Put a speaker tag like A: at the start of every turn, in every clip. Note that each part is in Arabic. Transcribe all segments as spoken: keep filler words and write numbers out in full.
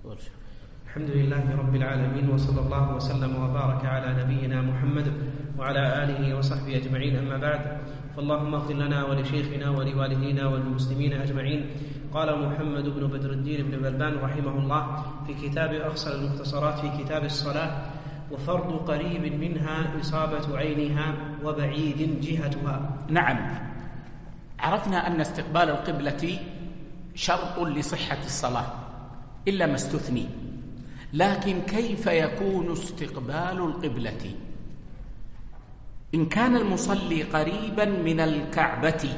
A: الحمد لله رب العالمين، وصلى الله وسلم وبارك على نبينا محمد وعلى آله وصحبه أجمعين، أما بعد، فاللهم اغفر لنا ولشيخنا ولوالدينا وللمسلمين أجمعين. قال محمد بن بدر الدين بن بلبان رحمه الله في كتاب أخصر المختصرات في كتاب الصلاة: وفرض قريب منها إصابة عينها وبعيد جهتها.
B: نعم، عرفنا أن استقبال القبلة شرط لصحة الصلاة إلا ما استثني، لكن كيف يكون استقبال القبلة؟ إن كان المصلي قريبا من الكعبة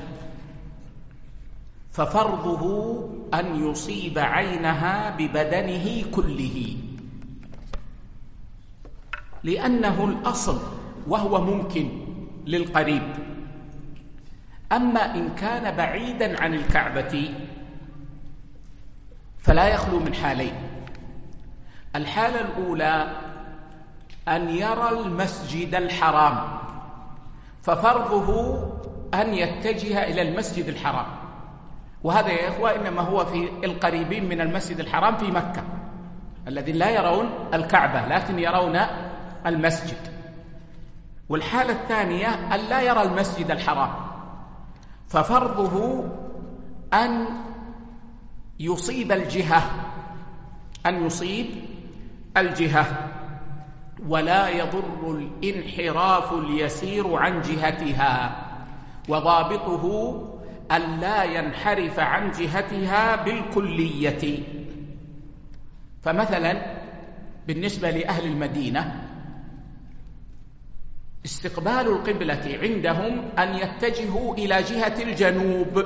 B: ففرضه أن يصيب عينها ببدنه كله، لأنه الأصل وهو ممكن للقريب. أما إن كان بعيدا عن الكعبة فلا يخلو من حالين: الحالة الأولى أن يرى المسجد الحرام ففرضه أن يتجه إلى المسجد الحرام، وهذا يا إخوة إنما هو في القريبين من المسجد الحرام في مكة الذين لا يرون الكعبة لكن يرون المسجد. والحالة الثانية أن لا يرى المسجد الحرام ففرضه أن يصيب الجهة أن يصيب الجهة ولا يضر الانحراف اليسير عن جهتها، وضابطه أن لا ينحرف عن جهتها بالكلية. فمثلا بالنسبة لأهل المدينة استقبال القبلة عندهم أن يتجهوا إلى جهة الجنوب،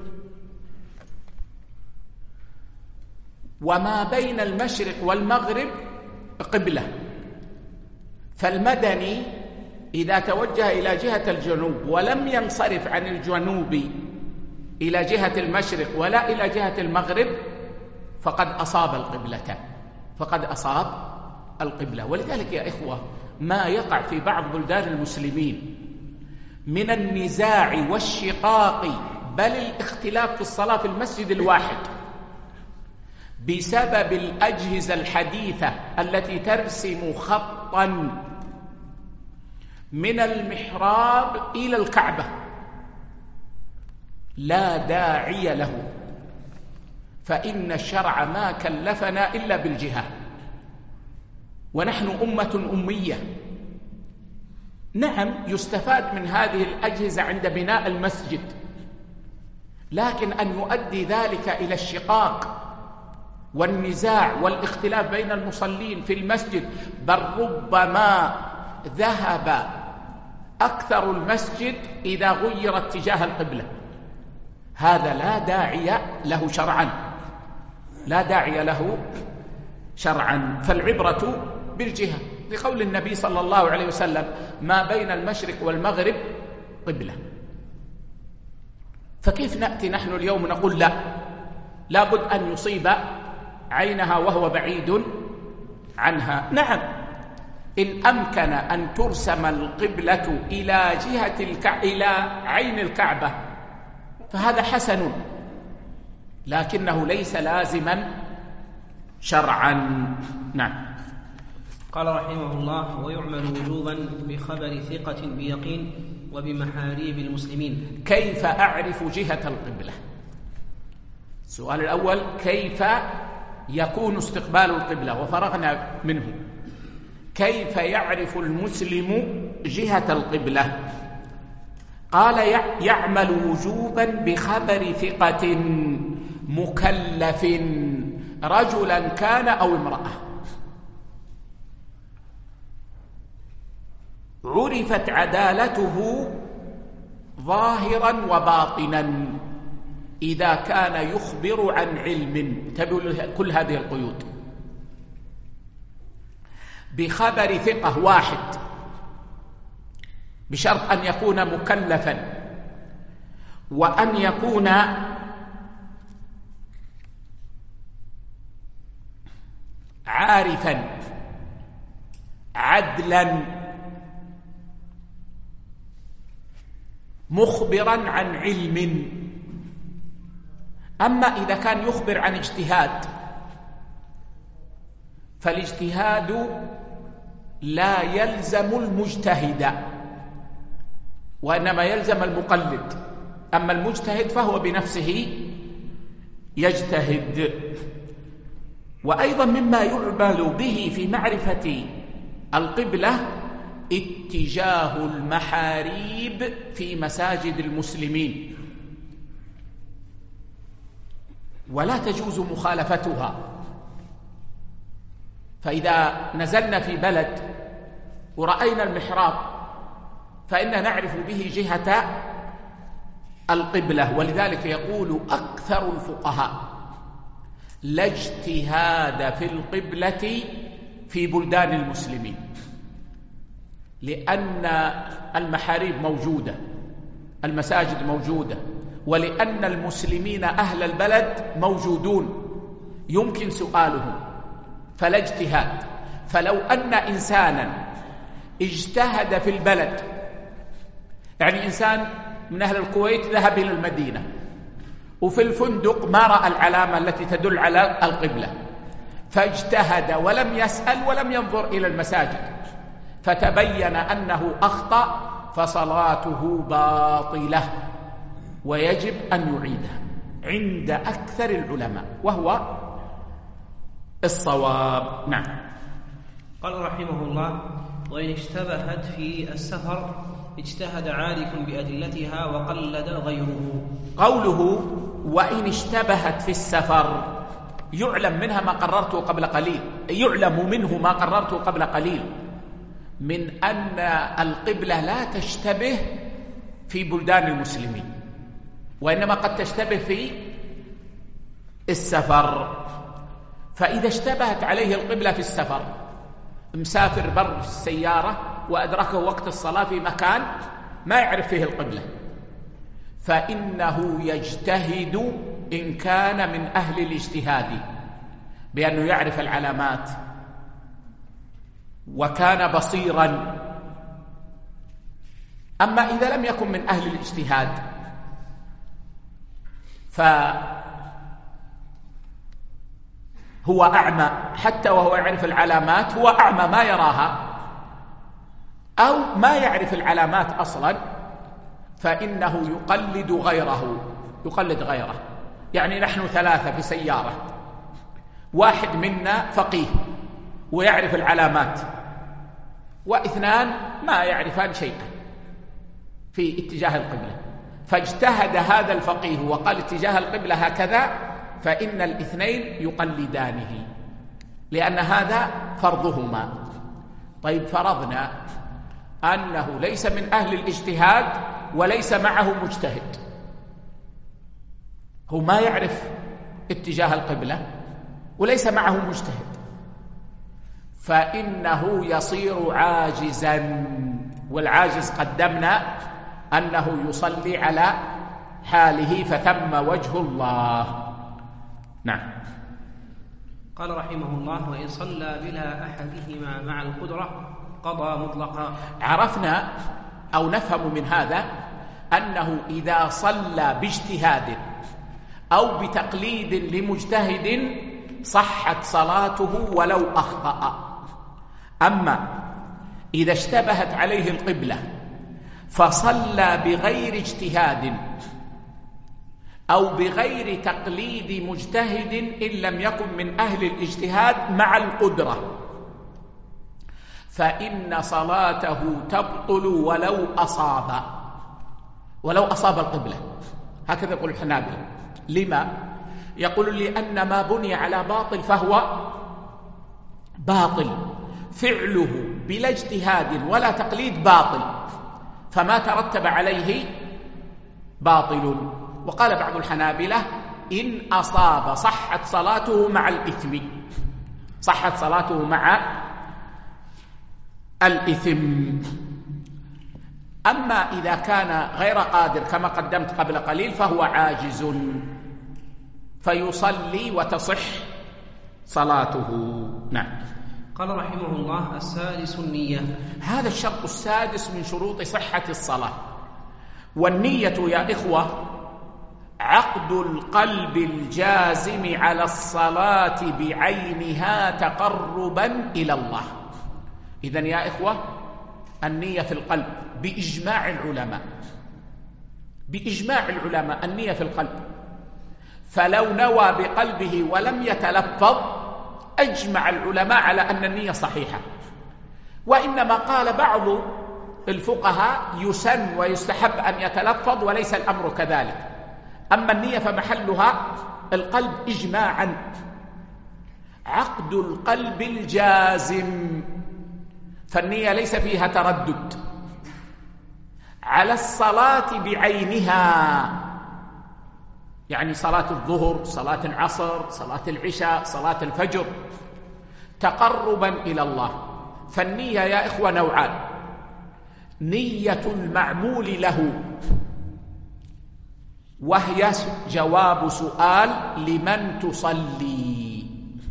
B: وما بين المشرق والمغرب قبلة، فالمدني إذا توجه إلى جهة الجنوب ولم ينصرف عن الجنوب إلى جهة المشرق ولا إلى جهة المغرب فقد أصاب القبلة فقد أصاب القبلة. ولذلك يا إخوة ما يقع في بعض بلدان المسلمين من النزاع والشقاق بل الاختلاف في الصلاة في المسجد الواحد بسبب الأجهزة الحديثة التي ترسم خطا من المحراب إلى الكعبة لا داعي له، فإن الشرع ما كلفنا إلا بالجهة، ونحن أمة أمية. نعم يستفاد من هذه الأجهزة عند بناء المسجد، لكن أن يؤدي ذلك إلى الشقاق والنزاع والاختلاف بين المصلين في المسجد، بل ربما ذهب أكثر المسجد إذا غير اتجاه القبلة، هذا لا داعي له شرعا لا داعي له شرعا فالعبرة بالجهة، لقول النبي صلى الله عليه وسلم: ما بين المشرق والمغرب قبلة. فكيف نأتي نحن اليوم نقول لا لابد أن يصيب عينها وهو بعيد عنها؟ نعم، إن أمكن أن ترسم القبلة إلى جهة الكع... إلى عين الكعبة فهذا حسن، لكنه ليس لازما شرعا. نعم.
A: قال رحمه الله: ويعمل وجوبا بخبر ثقة بيقين وبمحاريب المسلمين.
B: كيف أعرف جهة القبلة؟ السؤال الأول: كيف يكون استقبال القبلة؟ وفرغنا منه. كيف يعرف المسلم جهة القبلة؟ قال: يعمل وجوبا بخبر ثقة مكلف رجلا كان أو امرأة عرفت عدالته ظاهرا وباطنا إذا كان يخبر عن علم. تبع كل هذه القيود. بخبر ثقة واحد بشرط أن يكون مكلفا وأن يكون عارفا عدلا مخبرا عن علم. أما إذا كان يخبر عن اجتهاد فالاجتهاد لا يلزم المجتهد، وإنما يلزم المقلد. أما المجتهد فهو بنفسه يجتهد. وأيضا مما يعمل به في معرفة القبلة اتجاه المحاريب في مساجد المسلمين، ولا تجوز مخالفتها. فإذا نزلنا في بلد ورأينا المحراب فإننا نعرف به جهة القبلة. ولذلك يقول أكثر الفقهاء: لا اجتهاد في القبلة في بلدان المسلمين، لأن المحاريب موجودة، المساجد موجودة، ولأن المسلمين أهل البلد موجودون يمكن سؤالهم، فلا اجتهاد. فلو أن إنسانا اجتهد في البلد، يعني إنسان من أهل الكويت ذهب إلى المدينة وفي الفندق ما رأى العلامة التي تدل على القبلة، فاجتهد ولم يسأل ولم ينظر إلى المساجد، فتبين أنه أخطأ، فصلاته باطلة ويجب أن يعيدها عند أكثر العلماء، وهو الصواب. نعم.
A: قال رحمه الله: وإن اشتبهت في السفر اجتهد عارف بأدلتها وقلد غيره.
B: قوله وإن اشتبهت في السفر يعلم منها ما قررته قبل قليل، يعلم منه ما قررته قبل قليل من أن القبلة لا تشتبه في بلدان المسلمين، وإنما قد تشتبه في السفر. فإذا اشتبهت عليه القبلة في السفر، مسافر بر السيارة وأدركه وقت الصلاة في مكان ما يعرف فيه القبلة، فإنه يجتهد إن كان من أهل الاجتهاد بأنه يعرف العلامات وكان بصيرا. أما إذا لم يكن من أهل الاجتهاد فهو أعمى، حتى وهو يعرف العلامات هو أعمى ما يراها، أو ما يعرف العلامات أصلا، فإنه يقلد غيره يقلد غيره يعني نحن ثلاثة في سيارة، واحد منا فقيه ويعرف العلامات، واثنان ما يعرفان شيئا في اتجاه القبلة، فاجتهد هذا الفقيه وقال اتجاه القبلة هكذا، فإن الاثنين يقلدانه لأن هذا فرضهما. طيب، فرضنا أنه ليس من أهل الاجتهاد وليس معه مجتهد، هو ما يعرف اتجاه القبلة وليس معه مجتهد، فإنه يصير عاجزا، والعاجز قدمنا أنه يصلي على حاله فثم وجه الله. نعم.
A: قال رحمه الله: وإن صلى بلا أحدهما مع القدرة قضى مطلقا.
B: عرفنا أو نفهم من هذا أنه إذا صلى باجتهاد أو بتقليد لمجتهد صحت صلاته ولو أخطأ. أما إذا اشتبهت عليه القبلة فصلى بغير اجتهاد أو بغير تقليد مجتهد إن لم يكن من أهل الاجتهاد مع القدرة، فإن صلاته تبطل ولو أصاب ولو أصاب القبلة. هكذا يقول الحنابلة. لما؟ يقول لأن ما بني على باطل فهو باطل، فعله بلا اجتهاد ولا تقليد باطل، فما ترتب عليه باطل. وقال بعض الحنابلة: إن أصاب صحت صلاته مع الإثم، صحت صلاته مع الإثم. أما إذا كان غير قادر كما قدمت قبل قليل فهو عاجز، فيصلي وتصح صلاته. نعم.
A: قال رحمه الله: السادس النية.
B: هذا الشرط السادس من شروط صحة الصلاة. والنية يا إخوة عقد القلب الجازم على الصلاة بعينها تقربا إلى الله. إذن يا إخوة، النية في القلب بإجماع العلماء، بإجماع العلماء النية في القلب، فلو نوى بقلبه ولم يتلفظ أجمع العلماء على أن النية صحيحة. وإنما قال بعض الفقهاء يسن ويستحب أن يتلفظ وليس الأمر كذلك. أما النية فمحلها القلب إجماعا. عقد القلب الجازم، فالنية ليس فيها تردد، على الصلاة بعينها، يعني صلاة الظهر، صلاة العصر، صلاة العشاء، صلاة الفجر، تقربا إلى الله. فالنية يا إخوة نوعان: نية المعمول له، وهي جواب سؤال لمن تصلي،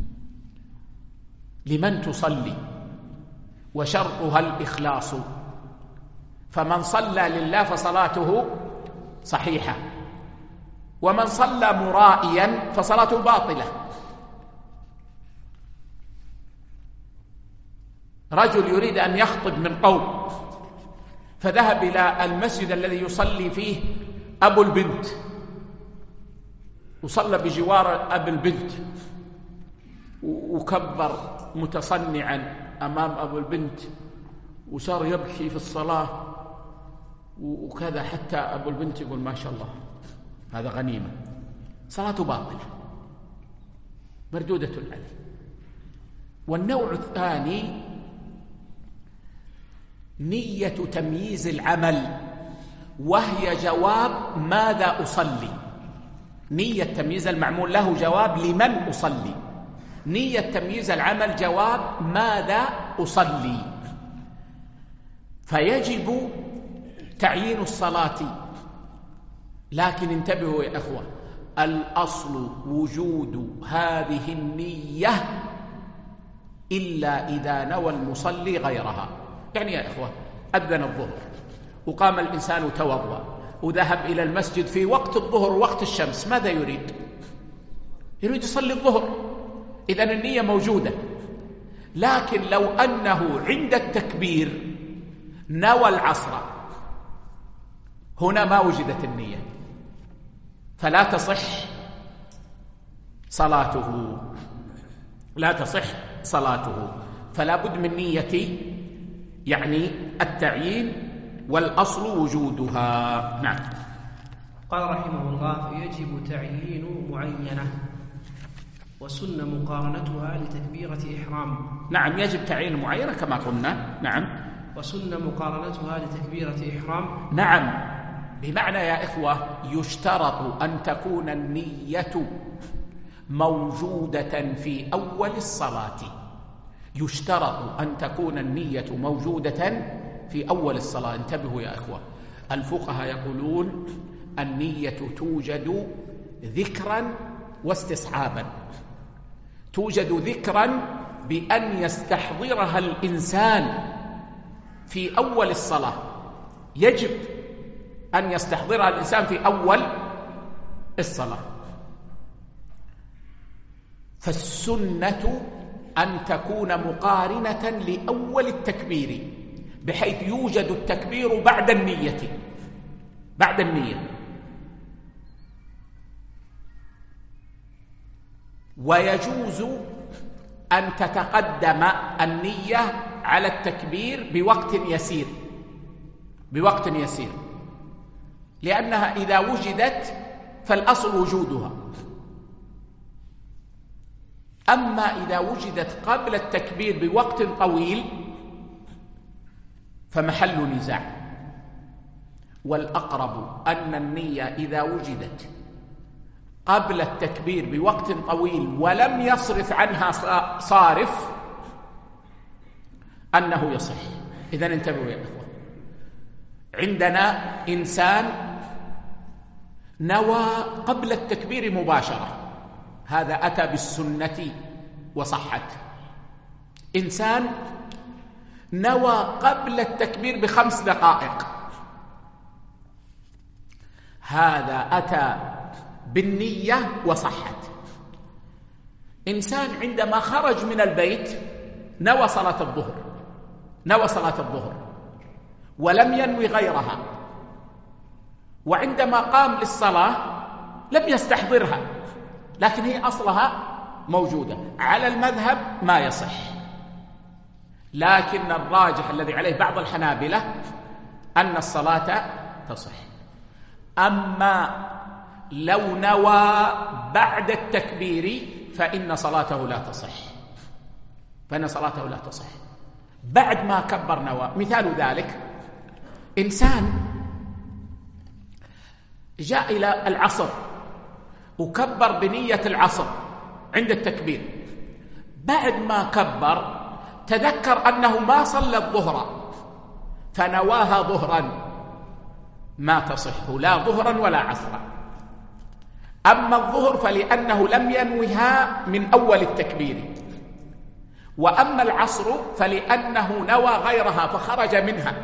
B: لمن تصلي، وشرطها الإخلاص. فمن صلى لله فصلاته صحيحة، ومن صلى مرائيا فصلاته باطلة. رجل يريد أن يخطب من قوم، فذهب إلى المسجد الذي يصلي فيه أبو البنت، وصلى بجوار أبو البنت، وكبر متصنعا أمام أبو البنت، وصار يبكي في الصلاة وكذا، حتى أبو البنت يقول ما شاء الله هذا غنيمة. صلاته باطلة مردودة عليه. والنوع الثاني نية تمييز العمل، وهي جواب ماذا أصلي. نية تمييز المعمول له جواب لمن أصلي، نية تمييز العمل جواب ماذا أصلي. فيجب تعيين الصلاة، لكن انتبهوا يا أخوة، الأصل وجود هذه النية إلا إذا نوى المصلي غيرها. يعني يا إخوة، أذن الظهر وقام الإنسان توضأ وذهب إلى المسجد في وقت الظهر وقت الشمس، ماذا يريد؟ يريد يصلي الظهر، إذن النية موجودة. لكن لو أنه عند التكبير نوى العصر، هنا ما وجدت النية، فلا تصح صلاته، لا تصح صلاته. فلا بد من نية يعني التعيين، والأصل وجودها. نعم.
A: قال رحمه الله: فيجب تعيين معينة، وسن مقارنتها لتكبيرة إحرام.
B: نعم، يجب تعيين معينة كما قلنا. نعم.
A: وسن مقارنتها لتكبيرة إحرام.
B: نعم، بمعنى يا إخوة يشترط أن تكون النية موجودة في أول الصلاة، يشترط أن تكون النية موجودة في أول الصلاة. انتبهوا يا إخوة، الفقهاء يقولون النية توجد ذكرا واستصحابا. توجد ذكرا بأن يستحضرها الإنسان في أول الصلاة، يجب أن يستحضرها الإنسان في أول الصلاة. فالسنة أن تكون مقارنة لأول التكبير، بحيث يوجد التكبير بعد النية، بعد النية. ويجوز أن تتقدم النية على التكبير بوقت يسير، بوقت يسير، لأنها إذا وجدت فالأصل وجودها. أما إذا وجدت قبل التكبير بوقت طويل فمحل نزاع. والأقرب أن النية إذا وجدت قبل التكبير بوقت طويل ولم يصرف عنها صارف أنه يصح. إذن انتبهوا يا إخوة، عندنا إنسان نوى قبل التكبير مباشرة، هذا أتى بالسنة وصحت. إنسان نوى قبل التكبير بخمس دقائق، هذا أتى بالنية وصحت. إنسان عندما خرج من البيت نوى صلاة الظهر نوى صلاة الظهر ولم ينوي غيرها، وعندما قام للصلاة لم يستحضرها، لكن هي أصلها موجودة. على المذهب ما يصح، لكن الراجح الذي عليه بعض الحنابلة أن الصلاة تصح. أما لو نوى بعد التكبير فإن صلاته لا تصح فإن صلاته لا تصح بعد ما كبر نوى. مثال ذلك إنسان جاء إلى العصر وكبر بنية العصر عند التكبير، بعد ما كبر تذكر أنه ما صلى الظهر فنواها ظهرا، ما تصح لا ظهرا ولا عصرا. أما الظهر فلأنه لم ينوها من أول التكبير، وأما العصر فلأنه نوى غيرها فخرج منها،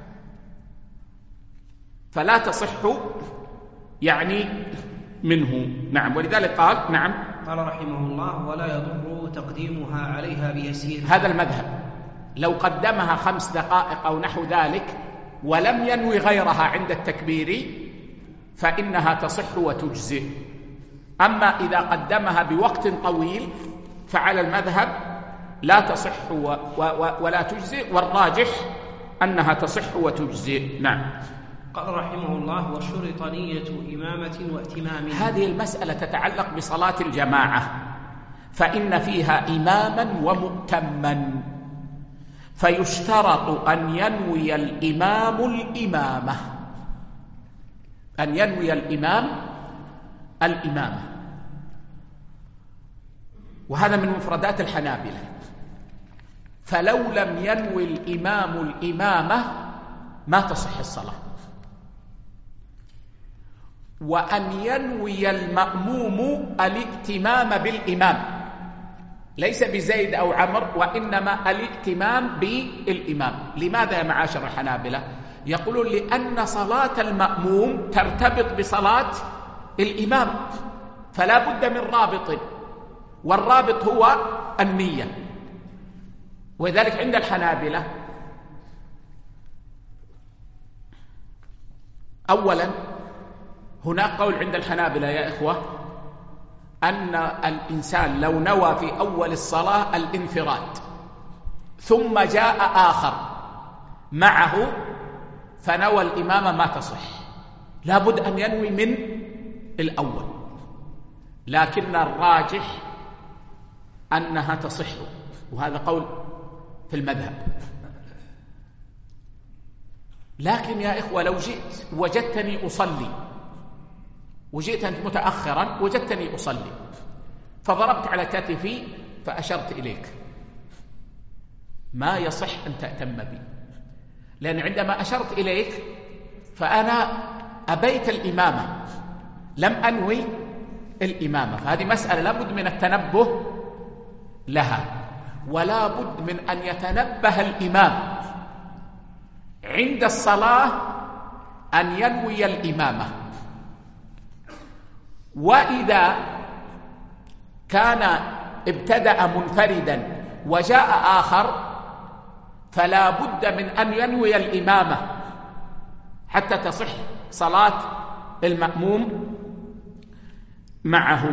B: فلا تصح يعني منه. نعم، ولذلك قال نعم
A: قال رحمه الله: ولا يضر تقديمها عليها بيسير.
B: هذا المذهب، لو قدمها خمس دقائق أو نحو ذلك ولم ينوي غيرها عند التكبير فإنها تصح وتجزئ. أما إذا قدمها بوقت طويل فعلى المذهب لا تصح و و ولا تجزئ، والراجح أنها تصح وتجزئ. نعم.
A: قال رحمه الله: وشرط نية إمامة واتمام.
B: هذه المسألة تتعلق بصلاة الجماعة، فإن فيها إماما ومؤتما، فيشترط أن ينوي الإمام الإمامة أن ينوي الإمام الإمامة وهذا من مفردات الحنابلة. فلو لم ينوي الإمام الإمامة ما تصح الصلاة. وأن ينوي المأموم الائتمام بالإمام، ليس بزيد أو عمر، وإنما الائتمام بالإمام. لماذا يا معاشر الحنابلة؟ يقولون لأن صلاة المأموم ترتبط بصلاة الإمام، فلا بد من رابط، والرابط هو النية. وذلك عند الحنابلة أولا هناك قول عند الحنابلة يا إخوة أن الإنسان لو نوى في أول الصلاة الانفراد ثم جاء آخر معه فنوى الإمامة ما تصح، لابد أن ينوي من الأول. لكن الراجح أنها تصح، وهذا قول في المذهب. لكن يا إخوة لو جئت وجدتني أصلي وجئت أنت متأخرا وجدتني أصلي فضربت على كتفي فأشرت إليك، ما يصح أن تأتم بي، لأن عندما أشرت إليك فأنا أبيت الإمامة لم أنوي الإمامة. فهذه مسألة لابد من التنبه لها، ولا بد من أن يتنبه الإمام عند الصلاة أن ينوي الإمامة. وإذا كان ابتدأ منفردا وجاء آخر فلا بد من أن ينوي الإمامة حتى تصح صلاة المأموم معه.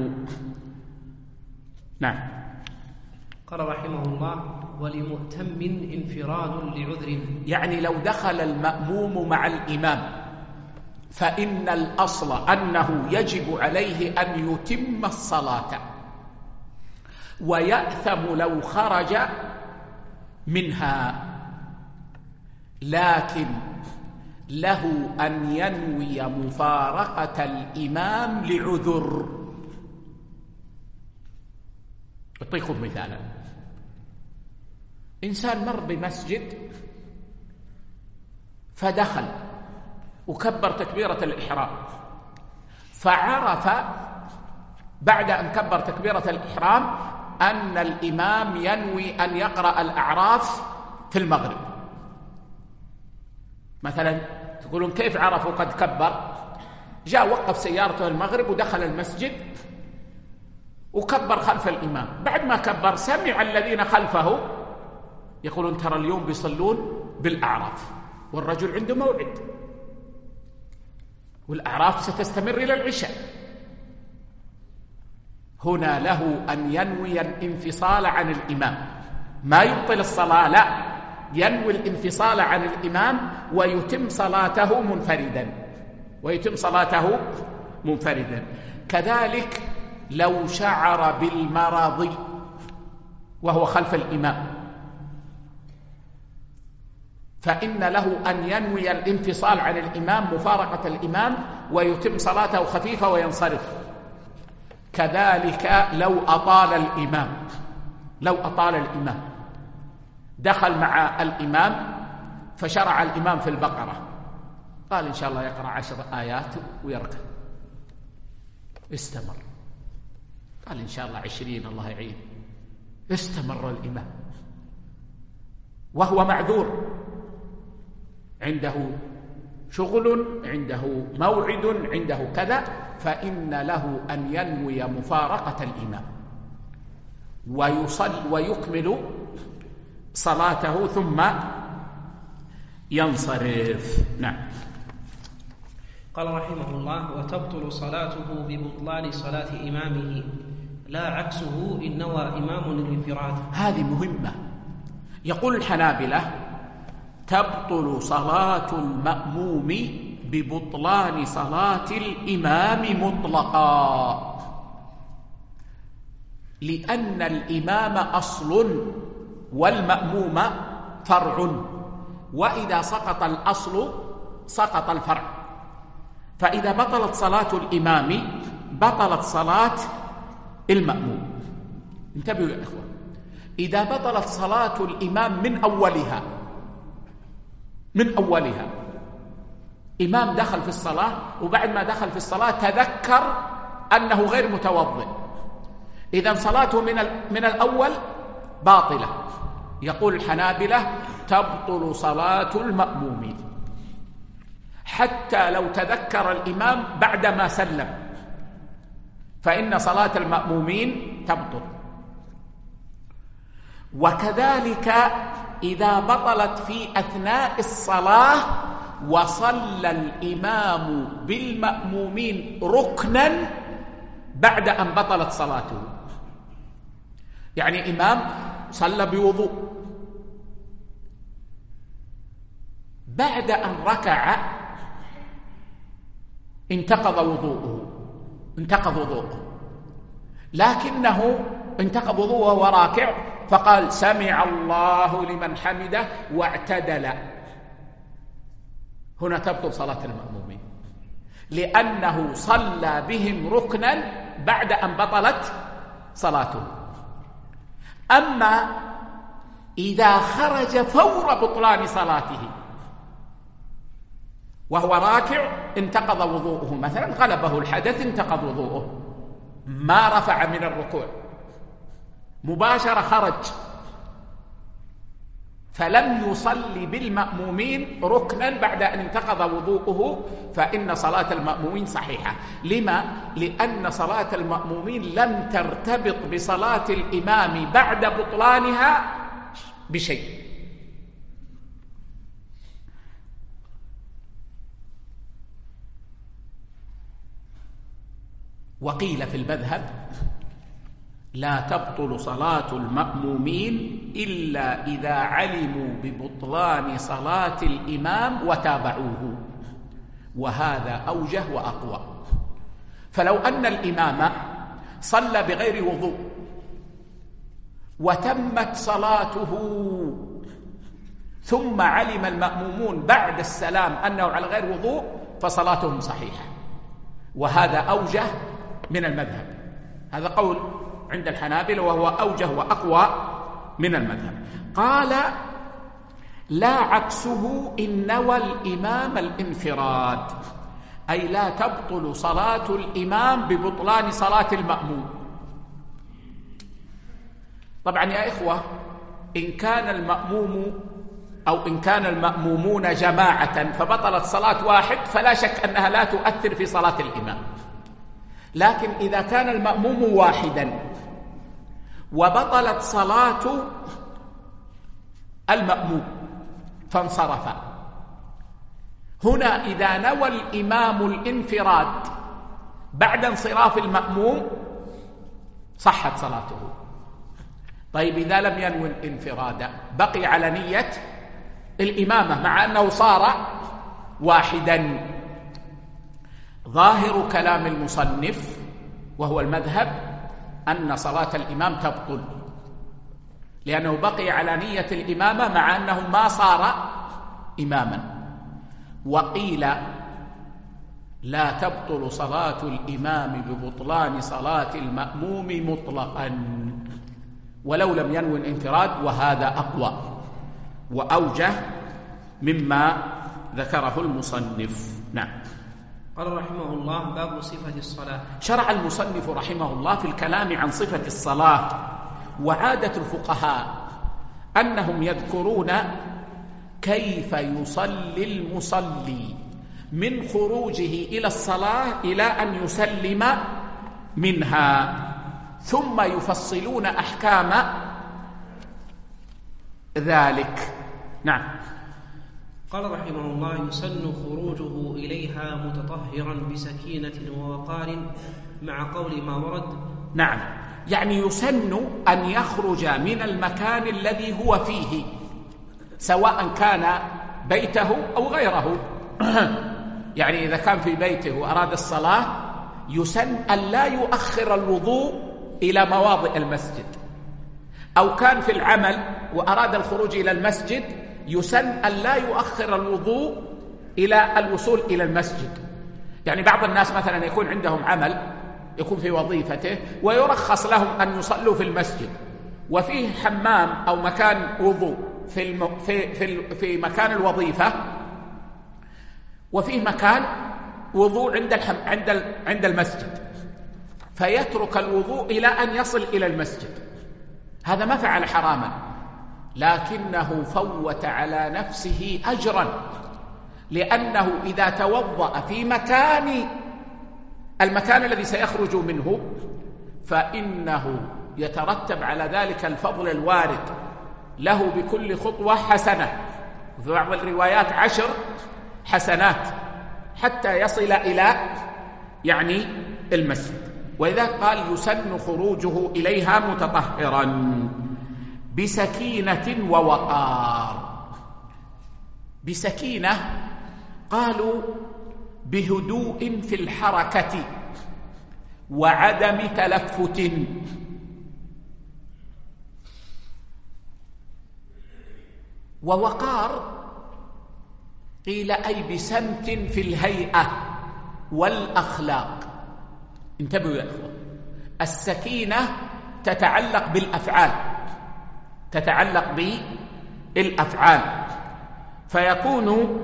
B: نعم.
A: قال رحمه الله: ولمؤتم انفراد لعذر.
B: يعني لو دخل المأموم مع الإمام فإن الأصل أنه يجب عليه أن يتم الصلاة، ويأثم لو خرج منها، لكن له أن ينوي مفارقة الإمام لعذر. أعطيكم مثالا: إنسان مر بمسجد فدخل وكبر تكبيرة الإحرام، فعرف بعد أن كبر تكبيرة الإحرام أن الإمام ينوي أن يقرأ الأعراف في المغرب مثلا. تقولون كيف عرفوا قد كبر؟ جاء وقف سيارته المغرب ودخل المسجد وكبر خلف الإمام. بعد ما كبر سمع الذين خلفه يقولون ترى اليوم بيصلون بالأعراف والرجل عنده موعد، والأعراف ستستمر إلى العشاء. هنا له أن ينوي الانفصال عن الإمام، ما يبطل الصلاة، لا، ينوي الانفصال عن الإمام ويتم صلاته منفردا، ويتم صلاته منفردا. كذلك لو شعر بالمرض وهو خلف الإمام فإن له أن ينوي الانفصال عن الإمام، مفارقة الإمام، ويتم صلاته خفيفة وينصرف. كذلك لو أطال الإمام، لو أطال الإمام دخل مع الإمام فشرع الإمام في البقرة، قال إن شاء الله يقرأ عشر آيات ويركع، استمر، قال إن شاء الله عشرين الله يعين، استمر الإمام وهو معذور، عنده شغل، عنده موعد، عنده كذا، فإن له أن ينوي مفارقة الإمام ويصل ويكمل صلاته ثم ينصرف. نعم.
A: قال رحمه الله: وتبطل صلاته ببطلان صلاة إمامه لا عكسه إن نوى إمام الانفراد.
B: هذه مهمة. يقول الحنابلة: تبطل صلاة المأموم ببطلان صلاة الإمام مطلقا، لأن الإمام أصل والمأموم فرع، وإذا سقط الأصل سقط الفرع. فإذا بطلت صلاة الإمام بطلت صلاة المأموم. انتبهوا يا إخوة، إذا بطلت صلاة الإمام من أولها من أولها إمام دخل في الصلاة، وبعد ما دخل في الصلاة تذكر أنه غير متوضئ، إذن صلاته من من الأول باطلة. يقول الحنابلة: تبطل صلاة المأمومين حتى لو تذكر الإمام بعدما سلم، فإن صلاة المأمومين تبطل. وكذلك إذا بطلت في أثناء الصلاة وصلى الإمام بالمأمومين ركنا بعد أن بطلت صلاته، يعني إمام صلى بوضوء، بعد أن ركع انتقض وضوءه انتقض وضوءه لكنه انتقض وضوءه وهو راكع، فقال: سمع الله لمن حمده واعتدل. هنا تبطل صلاة المأمومين، لأنه صلى بهم ركنا بعد أن بطلت صلاته. أما إذا خرج فور بطلان صلاته وهو راكع انتقض وضوءه، مثلا غلبه الحدث انتقض وضوءه، ما رفع من الركوع، مباشرة خرج، فلم يصلي بالمأمومين ركنا بعد أن انتقض وضوءه، فإن صلاة المأمومين صحيحة. لما؟ لأن صلاة المأمومين لم ترتبط بصلاة الإمام بعد بطلانها بشيء. وقيل في المذهب: لا تبطل صلاة المأمومين إلا إذا علموا ببطلان صلاة الإمام وتابعوه، وهذا أوجه وأقوى. فلو أن الإمام صلى بغير وضوء وتمت صلاته ثم علم المأمومون بعد السلام أنه على غير وضوء فصلاتهم صحيحة، وهذا أوجه من المذهب. هذا قول عند الحنابلة وهو أوجه وأقوى من المذهب. قال: لا عكسه إن نوى الإمام الانفراد، أي لا تبطل صلاة الإمام ببطلان صلاة المأموم. طبعا يا إخوة، إن كان المأموم أو إن كان المأمومون جماعة فبطلت صلاة واحد فلا شك أنها لا تؤثر في صلاة الإمام. لكن إذا كان المأموم واحدا وبطلت صلاة المأموم فانصرف، هنا إذا نوى الإمام الانفراد بعد انصراف المأموم صحت صلاته. طيب إذا لم ينوي الانفراد بقي على نية الإمامة مع أنه صار واحدا. ظاهر كلام المصنف وهو المذهب أن صلاة الإمام تبطل، لأنه بقي على نية الإمامة مع أنه ما صار إماما. وقيل لا تبطل صلاة الإمام ببطلان صلاة المأموم مطلقا ولو لم ينوي الانفراد، وهذا أقوى وأوجه مما ذكره المصنف. نعم.
A: قال رحمه الله: باب صفة الصلاة.
B: شرع المصنف رحمه الله في الكلام عن صفة الصلاة. وعادة الفقهاء أنهم يذكرون كيف يصلي المصلي من خروجه إلى الصلاة إلى أن يسلم منها، ثم يفصلون أحكام ذلك. نعم.
A: قال رحمه الله: يسن خروجه إليها متطهرا بسكينة ووقار مع قول ما ورد.
B: نعم، يعني يسن أن يخرج من المكان الذي هو فيه سواء كان بيته أو غيره. يعني إذا كان في بيته وأراد الصلاة يسن أن لا يؤخر الوضوء إلى مواضع المسجد، أو كان في العمل وأراد الخروج إلى المسجد يسن أن لا يؤخر الوضوء إلى الوصول إلى المسجد. يعني بعض الناس مثلا يكون عندهم عمل، يكون في وظيفته ويرخص لهم أن يصلوا في المسجد، وفيه حمام أو مكان وضوء في, الم... في... في... في مكان الوظيفة، وفيه مكان وضوء عند الحم... عند ال... عند المسجد، فيترك الوضوء إلى أن يصل إلى المسجد. هذا ما فعل حراما، لكنه فوت على نفسه أجرا، لأنه إذا توضأ في مكان المكان الذي سيخرج منه فإنه يترتب على ذلك الفضل الوارد له بكل خطوة حسنة، وفي بعض الروايات عشر حسنات حتى يصل إلى يعني المسجد. وإذا قال يسن خروجه إليها متطهرا بسكينة ووقار. بسكينة قالوا بهدوء في الحركة وعدم تلفت، ووقار قيل أي بسمت في الهيئة والأخلاق. انتبهوا يا أخوة، السكينة تتعلق بالأفعال، تتعلق بالأفعال، فيكون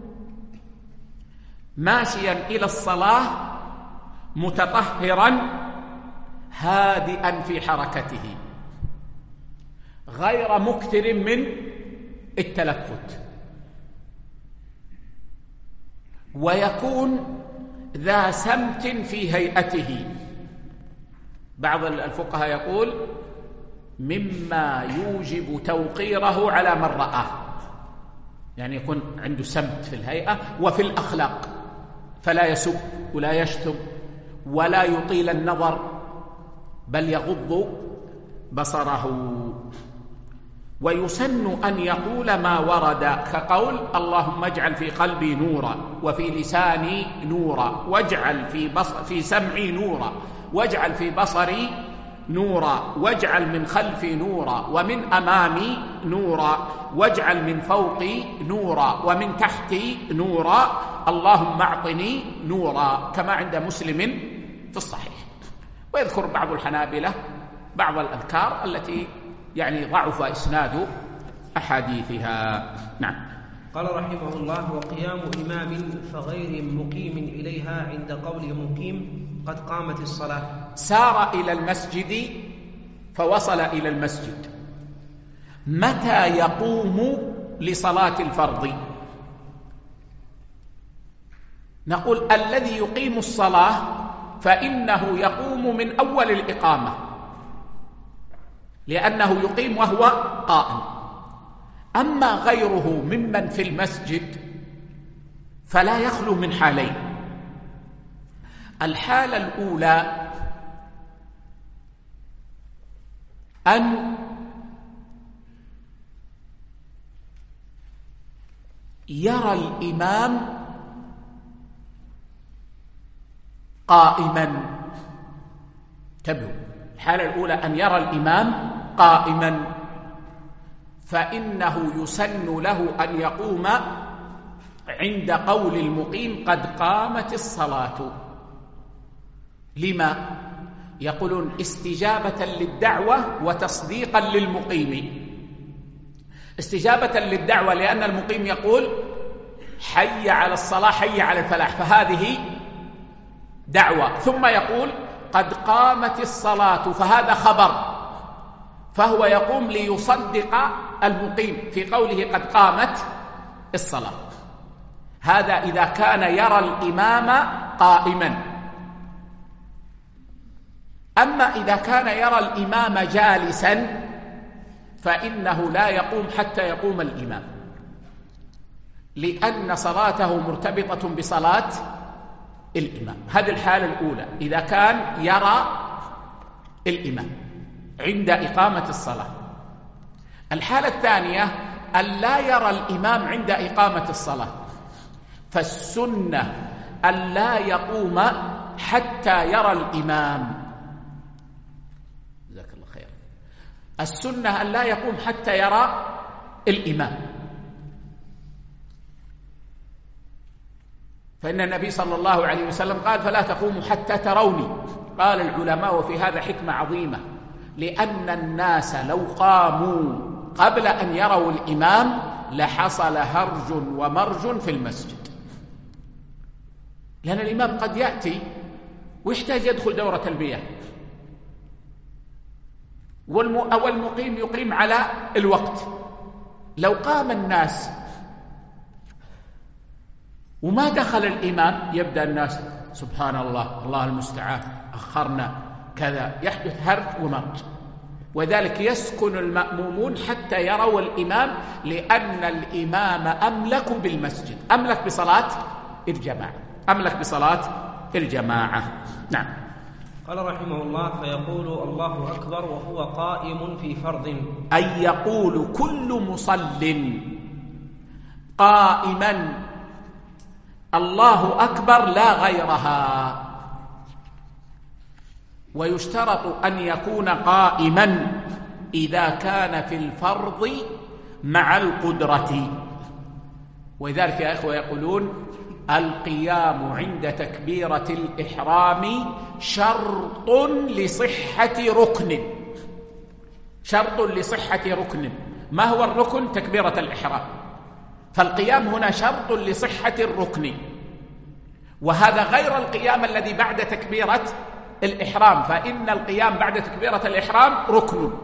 B: ماشيا إلى الصلاة متطهرا هادئا في حركته غير مكثر من التلفت، ويكون ذا سمت في هيئته. بعض الفقهاء يقول مما يوجب توقيره على من رآه، يعني يكون عنده سمت في الهيئة وفي الأخلاق، فلا يسب ولا يشتم ولا يطيل النظر بل يغض بصره. ويسن أن يقول ما ورد كقول اللهم اجعل في قلبي نورا وفي لساني نورا واجعل في, بصر في سمعي نورا واجعل في بصري نورا واجعل من خلفي نورا ومن أمامي نورا واجعل من فوقي نورا ومن تحتي نورا اللهم اعطني نورا، كما عند مسلم في الصحيح. ويذكر بعض الحنابلة بعض الأذكار التي يعني ضعف إسناد أحاديثها. نعم.
A: قال رحمه الله: وقيام إمام فغير مقيم إليها عند قول مقيم قد قامت الصلاة.
B: سار إلى المسجد فوصل إلى المسجد، متى يقوم لصلاة الفرض. نقول الذي يقيم الصلاة فإنه يقوم من أول الإقامة، لأنه يقيم وهو قائم. أما غيره ممن في المسجد فلا يخلو من حالين. الحالة الأولى أن يرى الإمام قائما. انتبهوا، الحالة الأولى أن يرى الإمام قائما، فإنه يسن له أن يقوم عند قول المقيم قد قامت الصلاة. لما؟ يقولون استجابة للدعوة وتصديقا للمقيم. استجابة للدعوة لأن المقيم يقول حي على الصلاة حي على الفلاح، فهذه دعوة، ثم يقول قد قامت الصلاة فهذا خبر، فهو يقوم ليصدق المقيم في قوله قد قامت الصلاة. هذا إذا كان يرى الإمام قائما. أما إذا كان يرى الإمام جالسا فإنه لا يقوم حتى يقوم الإمام، لأن صلاته مرتبطة بصلاة الإمام. هذه الحالة الأولى إذا كان يرى الإمام عند إقامة الصلاة. الحالة الثانية أن لا يرى الإمام عند إقامة الصلاة، فالسنة أن لا يقوم حتى يرى الإمام. جزاك الله خير. السنة أن لا يقوم حتى يرى الإمام، فإن النبي صلى الله عليه وسلم قال فلا تقوموا حتى تروني. قال العلماء وفي هذا حكمة عظيمة، لأن الناس لو قاموا قبل أن يروا الإمام لحصل هرج ومرج في المسجد، لأن الإمام قد يأتي ويحتاج يدخل دورة المياه، والمقيم يقيم على الوقت. لو قام الناس وما دخل الإمام يبدأ الناس سبحان الله الله المستعان أخرنا كذا، يحدث هرج ومرج. وذلك يسكن المأمومون حتى يروا الإمام، لأن الإمام أملك بالمسجد، أملك بصلاة الجماعة، أملك بصلاة الجماعة. نعم.
A: قال رحمه الله فيقول الله أكبر وهو قائم في فرض،
B: أي يقول كل مصل قائما الله أكبر لا غيرها. ويشترط أن يكون قائما إذا كان في الفرض مع القدرة. ولذلك يا إخوة يقولون القيام عند تكبيرة الإحرام شرط لصحة ركن، شرط لصحة ركن. ما هو الركن؟ تكبيرة الإحرام، فالقيام هنا شرط لصحة الركن، وهذا غير القيام الذي بعد تكبيرة الإحرام، فإن القيام بعد تكبيرة الإحرام ركن،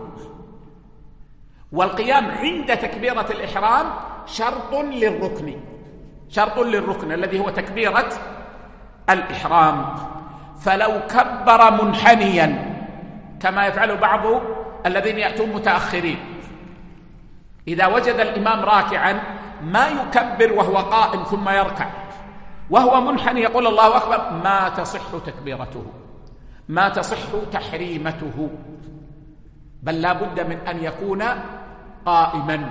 B: والقيام عند تكبيرة الإحرام شرط للركن، شرط للركن الذي هو تكبيرة الإحرام. فلو كبر منحنيا كما يفعل بعض الذين يأتون متأخرين، إذا وجد الإمام راكعا ما يكبر وهو قائم ثم يركع، وهو منحني يقول الله أكبر، ما تصح تكبيرته، ما تصح تحريمته، بل لا بد من أن يكون قائما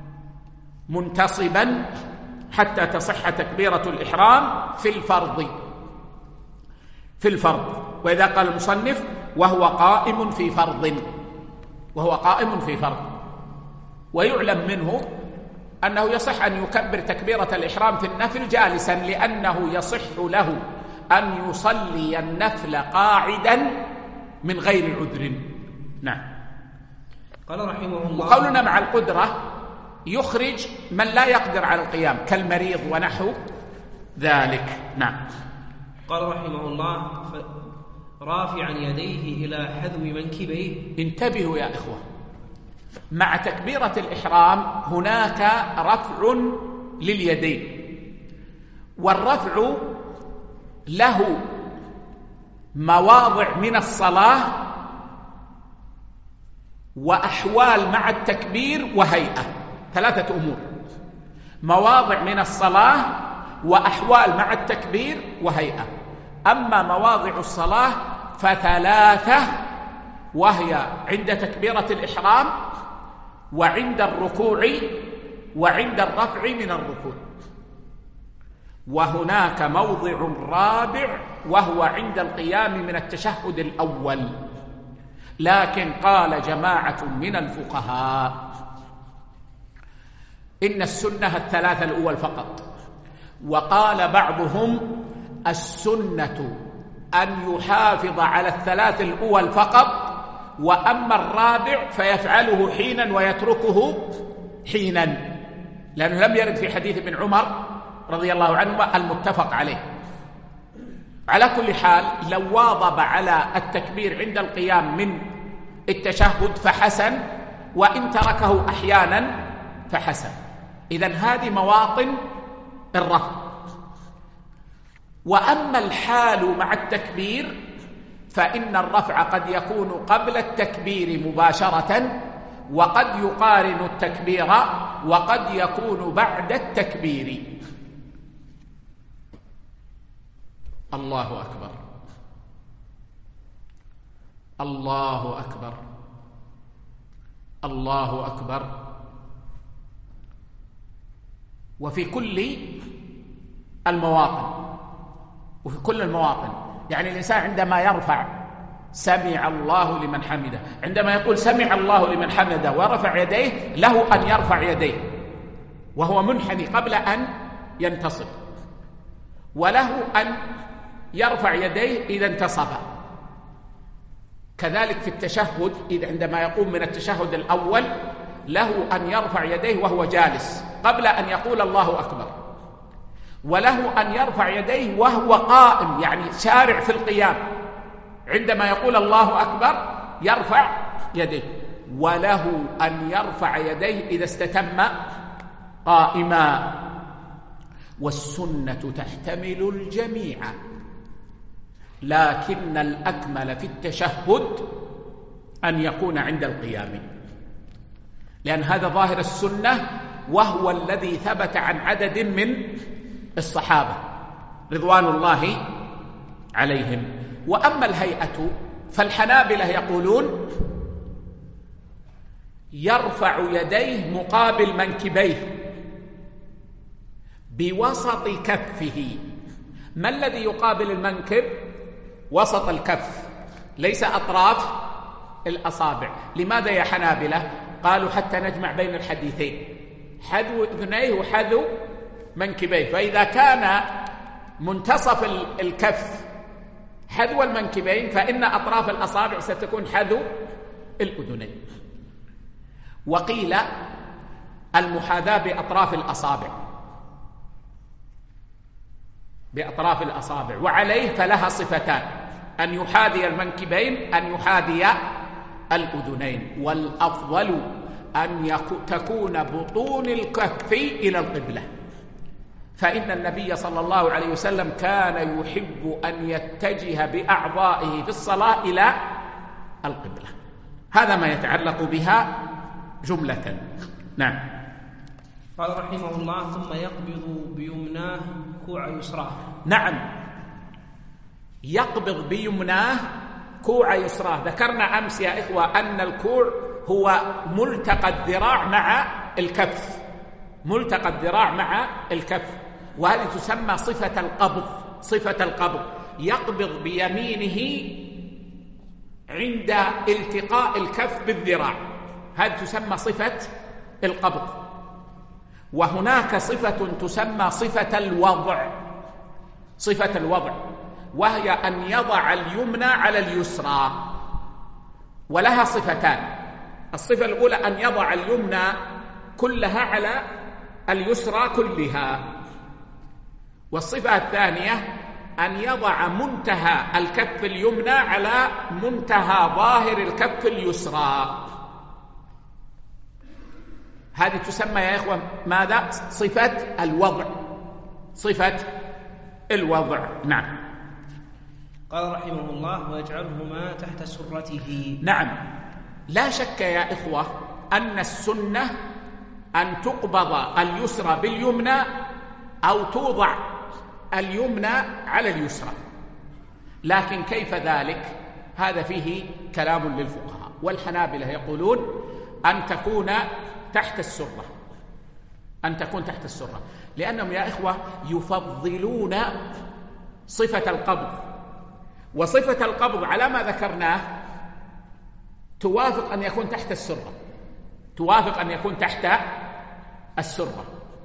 B: منتصبا حتى تصح تكبيرة الإحرام في الفرض، في الفرض. وإذا قال المصنف وهو قائم في فرض، وهو قائم في فرض، ويعلم منه أنه يصح أن يكبر تكبيرة الإحرام في النفل جالسا، لأنه يصح له أن يصلي النفل قاعدا من غير عذر. نعم.
A: قال رحمه الله
B: وقولنا مع القدرة يخرج من لا يقدر على القيام كالمريض ونحو ذلك. نعم.
A: قال رحمه الله رافعا يديه إلى حذو منكبيه.
B: انتبهوا يا إخوة، مع تكبيرة الإحرام هناك رفع لليدين، والرفع له مواضع من الصلاة وأحوال مع التكبير وهيئة، ثلاثة أمور: مواضع من الصلاة وأحوال مع التكبير وهيئة. أما مواضع الصلاة فثلاثة، وهي عند تكبيرة الإحرام وعند الركوع وعند الرفع من الركوع. وهناك موضع رابع وهو عند القيام من التشهد الأول، لكن قال جماعة من الفقهاء إن السنة الثلاثة الأول فقط، وقال بعضهم السنة أن يحافظ على الثلاث الأول فقط، وأما الرابع فيفعله حينا ويتركه حينا، لأنه لم يرد في حديث ابن عمر رضي الله عنه المتفق عليه. على كل حال لو واظب على التكبير عند القيام من التشهد فحسن، وإن تركه أحيانا فحسن. إذن هذه مواطن الرفع. وأما الحال مع التكبير فإن الرفع قد يكون قبل التكبير مباشرة، وقد يقارن التكبير، وقد يكون بعد التكبير. الله أكبر، الله أكبر، الله أكبر. وفي كل المواطن، وفي كل المواطن يعني الإنسان عندما يرفع سمع الله لمن حمده، عندما يقول سمع الله لمن حمده ورفع يديه، له أن يرفع يديه وهو منحني قبل أن ينتصب، وله أن يرفع يديه إذا انتصب. كذلك في التشهد، إذا عندما يقوم من التشهد الأول له أن يرفع يديه وهو جالس قبل أن يقول الله أكبر، وله أن يرفع يديه وهو قائم، يعني شارع في القيام، عندما يقول الله أكبر يرفع يديه، وله أن يرفع يديه إذا استتم قائما. والسنة تحتمل الجميع، لكن الأكمل في التشهد أن يكون عند القيام، لأن هذا ظاهر السنة، وهو الذي ثبت عن عدد من الصحابة رضوان الله عليهم. وأما الهيئة فالحنابلة يقولون يرفع يديه مقابل منكبيه بوسط كفه. ما الذي يقابل المنكب؟ وسط الكف، ليس أطراف الأصابع. لماذا يا حنابلة؟ قالوا حتى نجمع بين الحديثين، حذو أذنيه وحذو منكبيه، فإذا كان منتصف الكف حذو المنكبين فإن أطراف الأصابع ستكون حذو الأذنين. وقيل المحاذاة بأطراف الأصابع، بأطراف الأصابع، وعليه فلها صفتان: أن يحاذي المنكبين، أن يحاذي الأذنين. والأفضل أن تكون بطون الكف إلى القبلة، فإن النبي صلى الله عليه وسلم كان يحب أن يتجه بأعضائه في الصلاة إلى القبلة. هذا ما يتعلق بها جملة. نعم.
A: قال رحمه الله: ثم يقبض بيمناه كوع يسراه.
B: نعم، يقبض بيمناه كوع يسراه. ذكرنا أمس يا إخوة أن الكوع هو ملتقى الذراع مع الكف، ملتقى الذراع مع الكف، وهذه تسمى صفة القبض. صفة القبض يقبض بيمينه عند التقاء الكف بالذراع، هذه تسمى صفة القبض. وهناك صفة تسمى صفة الوضع، صفة الوضع، وهي أن يضع اليمنى على اليسرى، ولها صفتان. الصفة الأولى أن يضع اليمنى كلها على اليسرى كلها، والصفة الثانية أن يضع منتهى الكف اليمنى على منتهى ظاهر الكف اليسرى. هذه تسمى يا إخوة ماذا؟ صفة الوضع، صفة الوضع. نعم.
A: قال رحمه الله: ويجعلهما تحت سرته.
B: نعم، لا شك يا إخوة أن السنة أن تقبض اليسرى باليمنى أو توضع اليمنى على اليسرى، لكن كيف ذلك؟ هذا فيه كلام للفقهاء، والحنابلة يقولون أن تكون تحت السرة، أن تكون تحت السرة، لأنهم يا إخوة يفضلون صفة القبض، وصفة القبض على ما ذكرناه توافق أن يكون تحت السرة، توافق أن يكون تحت السرة،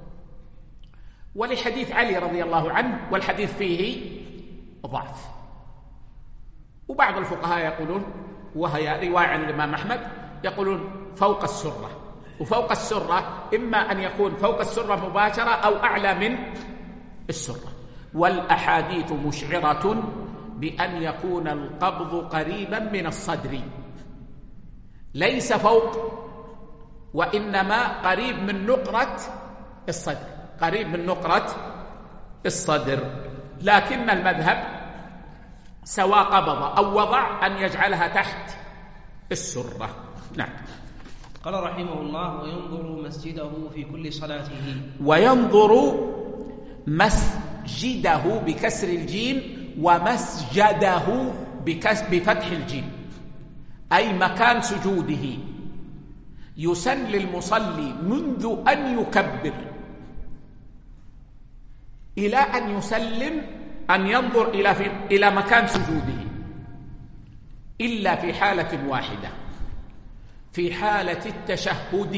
B: ولحديث علي رضي الله عنه، والحديث فيه ضعف. وبعض الفقهاء يقولون، وهي رواية عن الإمام أحمد، يقولون فوق السرة، وفوق السرة إما أن يكون فوق السرة مباشرة أو أعلى من السرة. والأحاديث مشعرة بأن يكون القبض قريبا من الصدر، ليس فوق، وإنما قريب من نقرة الصدر، قريب من نقرة الصدر. لكن المذهب سواء قبض أو وضع أن يجعلها تحت السرة. نعم.
A: قال رحمه الله: وينظر مسجده في كل صلاته.
B: وينظر مسجده بكسر الجيم، ومسجده بفتح الجيم، أي مكان سجوده. يسن للمصلي منذ أن يكبر إلى أن يسلم أن ينظر إلى, في إلى مكان سجوده، إلا في حالة واحدة، في حالة التشهد،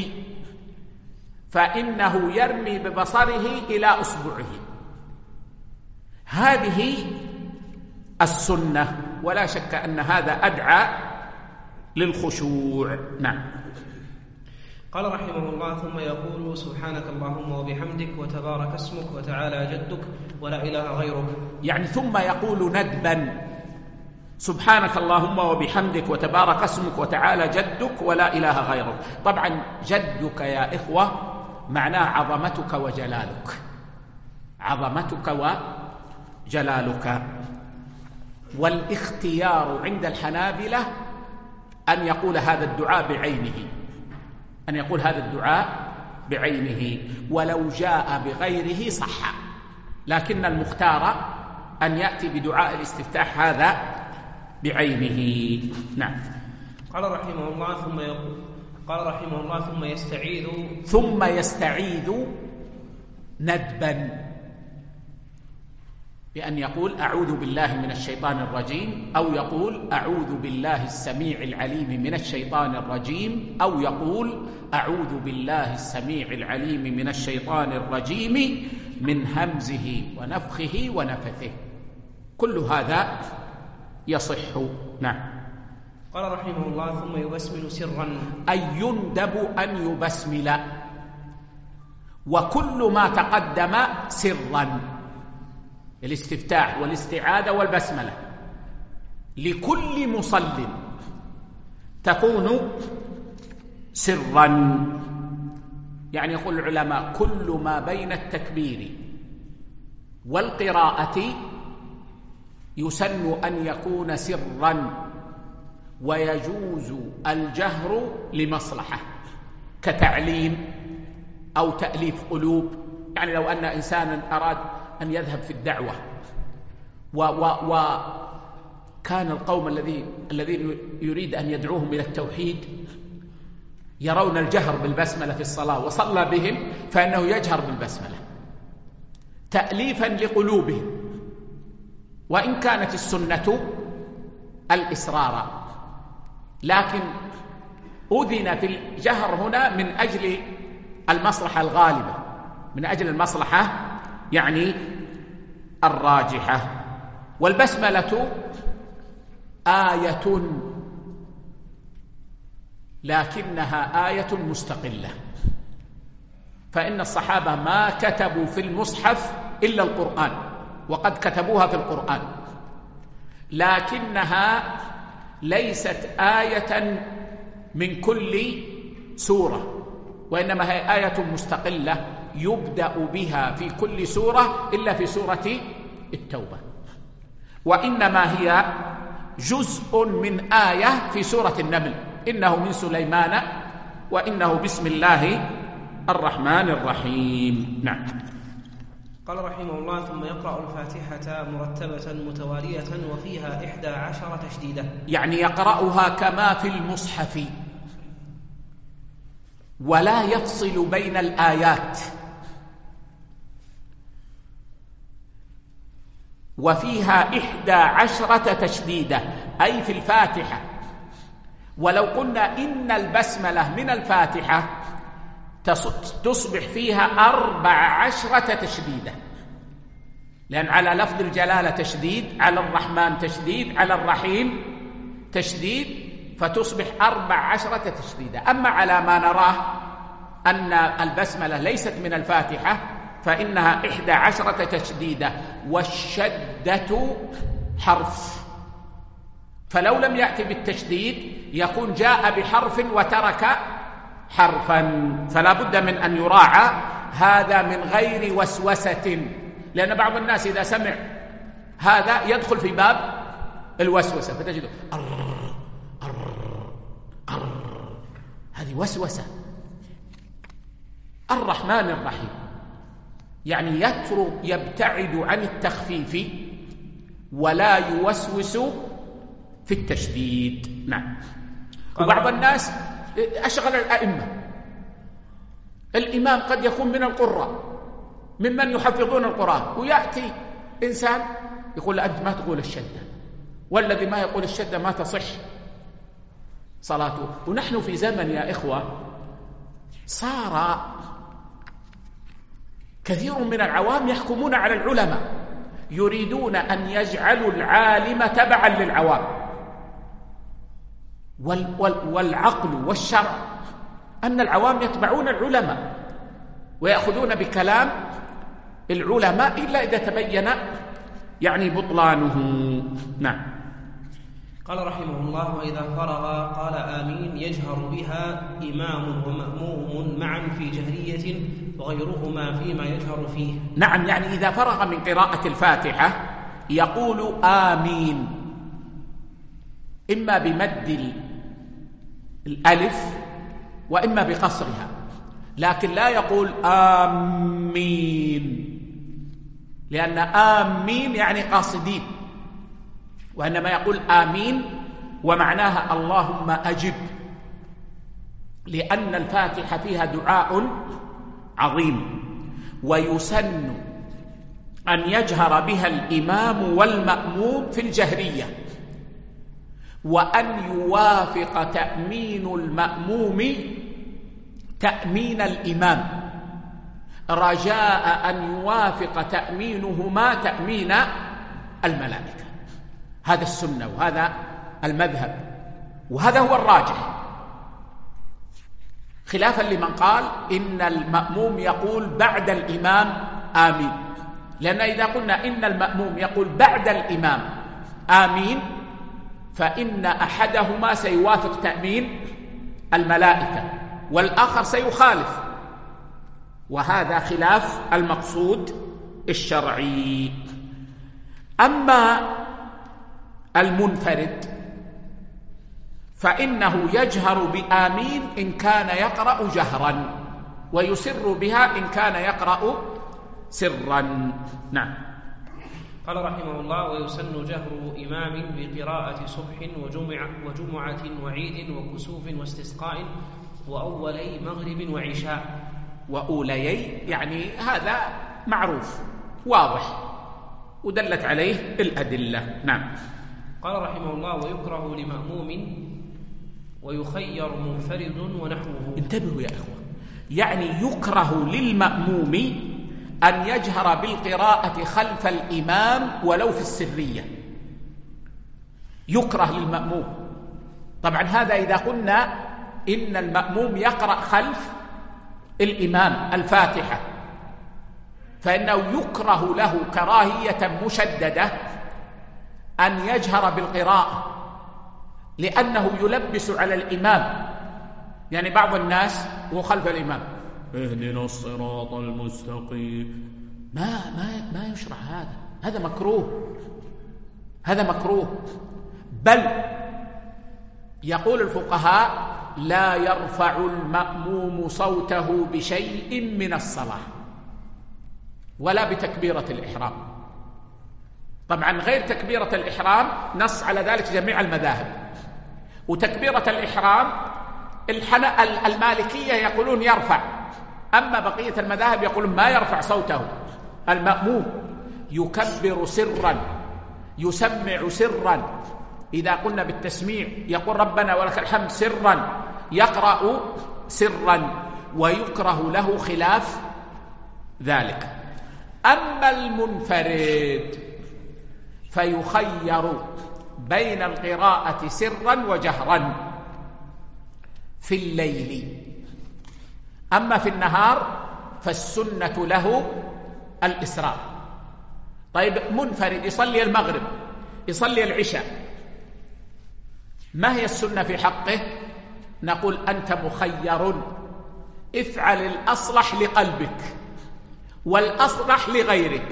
B: فإنه يرمي ببصره إلى أصبعه. هذه السنة، ولا شك أن هذا أدعى للخشوع. نعم.
A: قال رحمه الله: ثم يقول: سبحانك اللهم وبحمدك وتبارك اسمك وتعالى جدك ولا إله غيرك.
B: يعني ثم يقول ندبا: سبحانك اللهم وبحمدك وتبارك اسمك وتعالى جدك ولا إله غيرك. طبعا جدك يا إخوة معناه عظمتك وجلالك، عظمتك وجلالك. والاختيار عند الحنابلة أن يقول هذا الدعاء بعينه، أن يقول هذا الدعاء بعينه، ولو جاء بغيره صح، لكن المختار أن يأتي بدعاء الاستفتاح هذا بعينه. نعم.
A: قال رحمه الله: ثم يقول قال رحمه الله ثم يستعيذ
B: ثم يستعيذ ندبا بأن يقول أعوذ بالله من الشيطان الرجيم، أو يقول أعوذ بالله السميع العليم من الشيطان الرجيم، أو يقول أعوذ بالله السميع العليم من الشيطان الرجيم من همزه ونفخه ونفثه. كل هذا يصح. نعم.
A: قال رحمه الله: ثم يبسمل سرا،
B: أي يندب أن يبسمل، وكل ما تقدم سرا، الاستفتاح والاستعاذة والبسملة لكل مصل تكون سرا. يعني يقول العلماء كل ما بين التكبير والقراءة يسن أن يكون سرا، ويجوز الجهر لمصلحة كتعليم أو تأليف قلوب. يعني لو أن إنسانا أراد أن يذهب في الدعوة وكان القوم الذي الذين يريد أن يدعوهم إلى التوحيد يرون الجهر بالبسملة في الصلاة وصلى بهم، فإنه يجهر بالبسملة تأليفا لقلوبهم، وإن كانت السنة الإسرار، لكن أذن في الجهر هنا من أجل المصلحة الغالبة، من أجل المصلحة يعني الراجحة. والبسملة آية، لكنها آية مستقلة، فإن الصحابة ما كتبوا في المصحف إلا القرآن، وقد كتبوها في القرآن، لكنها ليست آية من كل سورة، وإنما هي آية مستقلة يبدأ بها في كل سورة إلا في سورة التوبة، وإنما هي جزء من آية في سورة النمل: إنه من سليمان وإنه بسم الله الرحمن الرحيم. نعم.
A: قال رحمه الله: ثم يقرأ الفاتحة مرتبة متوالية وفيها إحدى عشر تشديدة،
B: يعني يقرأها كما في المصحف ولا يفصل بين الآيات. وفيها إحدى عشرة تشديدة أي في الفاتحة. ولو قلنا إن البسملة من الفاتحة تصبح فيها أربع عشرة تشديدة، لأن على لفظ الجلالة تشديد، على الرحمن تشديد، على الرحيم تشديد، فتصبح أربع عشرة تشديدة. أما على ما نراه أن البسملة ليست من الفاتحة فإنها إحدى عشرة تشديدة، والشدة حرف، فلو لم يأتي بالتشديد يكون جاء بحرف وترك حرفا، فلا بد من أن يراعى هذا من غير وسوسة، لأن بعض الناس إذا سمع هذا يدخل في باب الوسوسة فتجده أر أر أر، هذه وسوسة. الرحمن الرحيم يعني يترك يبتعد عن التخفيف ولا يوسوس في التشديد. نعم. وبعض الناس أشغل الأئمة، الإمام قد يكون من القراء ممن يحفظون القرآن، ويأتي إنسان يقول: أنت ما تقول الشدة، والذي ما يقول الشدة ما تصح صلاته. ونحن في زمن يا إخوة صار كثير من العوام يحكمون على العلماء، يريدون أن يجعلوا العالم تبعا للعوام، والعقل والشرع أن العوام يتبعون العلماء ويأخذون بكلام العلماء إلا إذا تبين يعني بطلانه. نعم.
A: قال رحمه الله: وإذا فرغ قال آمين يجهر بها إمام ومأموم معا في جهرية وغيرهما فيما يجهر فيه.
B: نعم، يعني إذا فرغ من قراءة الفاتحة يقول آمين، إما بمد الألف وإما بقصرها، لكن لا يقول آمين، لأن آمين يعني قاصدين، وإنما يقول آمين ومعناها اللهم أجب، لأن الفاتحة فيها دعاء عظيم. ويسن أن يجهر بها الإمام والمأموم في الجهرية، وأن يوافق تأمين المأموم تأمين الإمام، رجاء أن يوافق تأمينهما تأمين الملائكة. هذا السنة وهذا المذهب وهذا هو الراجح، خلافا لمن قال إن المأموم يقول بعد الإمام آمين، لأن إذا قلنا إن المأموم يقول بعد الإمام آمين فإن أحدهما سيوافق تأمين الملائكة والآخر سيخالف، وهذا خلاف المقصود الشرعي. أما المنفرد فإنه يجهر بآمين إن كان يقرأ جهرا، ويسر بها إن كان يقرأ سرا. نعم.
A: قال رحمه الله: ويسن جهر إمام بقراءة صبح وجمعة, وجمعة وعيد وكسوف واستسقاء وأولي مغرب وعشاء.
B: وأوليي يعني هذا معروف واضح ودلت عليه الأدلة. نعم.
A: قال رحمه الله: ويكره لمأموم ويخير منفرد ونحوه.
B: انتبهوا يا إخوة، يعني يكره للمأموم أن يجهر بالقراءة خلف الإمام ولو في السرية، يكره للمأموم. طبعا هذا إذا قلنا إن المأموم يقرأ خلف الإمام الفاتحة، فإنه يكره له كراهية مشددة أن يجهر بالقراءة، لأنه يلبس على الإمام يعني بعض الناس وهو خلف الإمام اهدنا الصراط المستقيم، ما ما ما يشرع هذا، هذا مكروه، هذا مكروه. بل يقول الفقهاء لا يرفع المأموم صوته بشيء من الصلاة ولا بتكبيرة الإحرام. طبعا غير تكبيرة الإحرام نص على ذلك جميع المذاهب، وتكبيرة الإحرام المالكية يقولون يرفع، أما بقية المذاهب يقولون ما يرفع صوته. المأموم يكبر سرا، يسمع سرا، إذا قلنا بالتسميع يقول ربنا ولك الحمد سرا، يقرأ سرا، ويكره له خلاف ذلك. أما المنفرد فيخير بين القراءة سرا وجهرا في الليل، أما في النهار فالسنة له الإسراء. طيب منفرد يصلي المغرب، يصلي العشاء، ما هي السنة في حقه؟ نقول أنت مخير، افعل الأصلح لقلبك والأصلح لغيرك.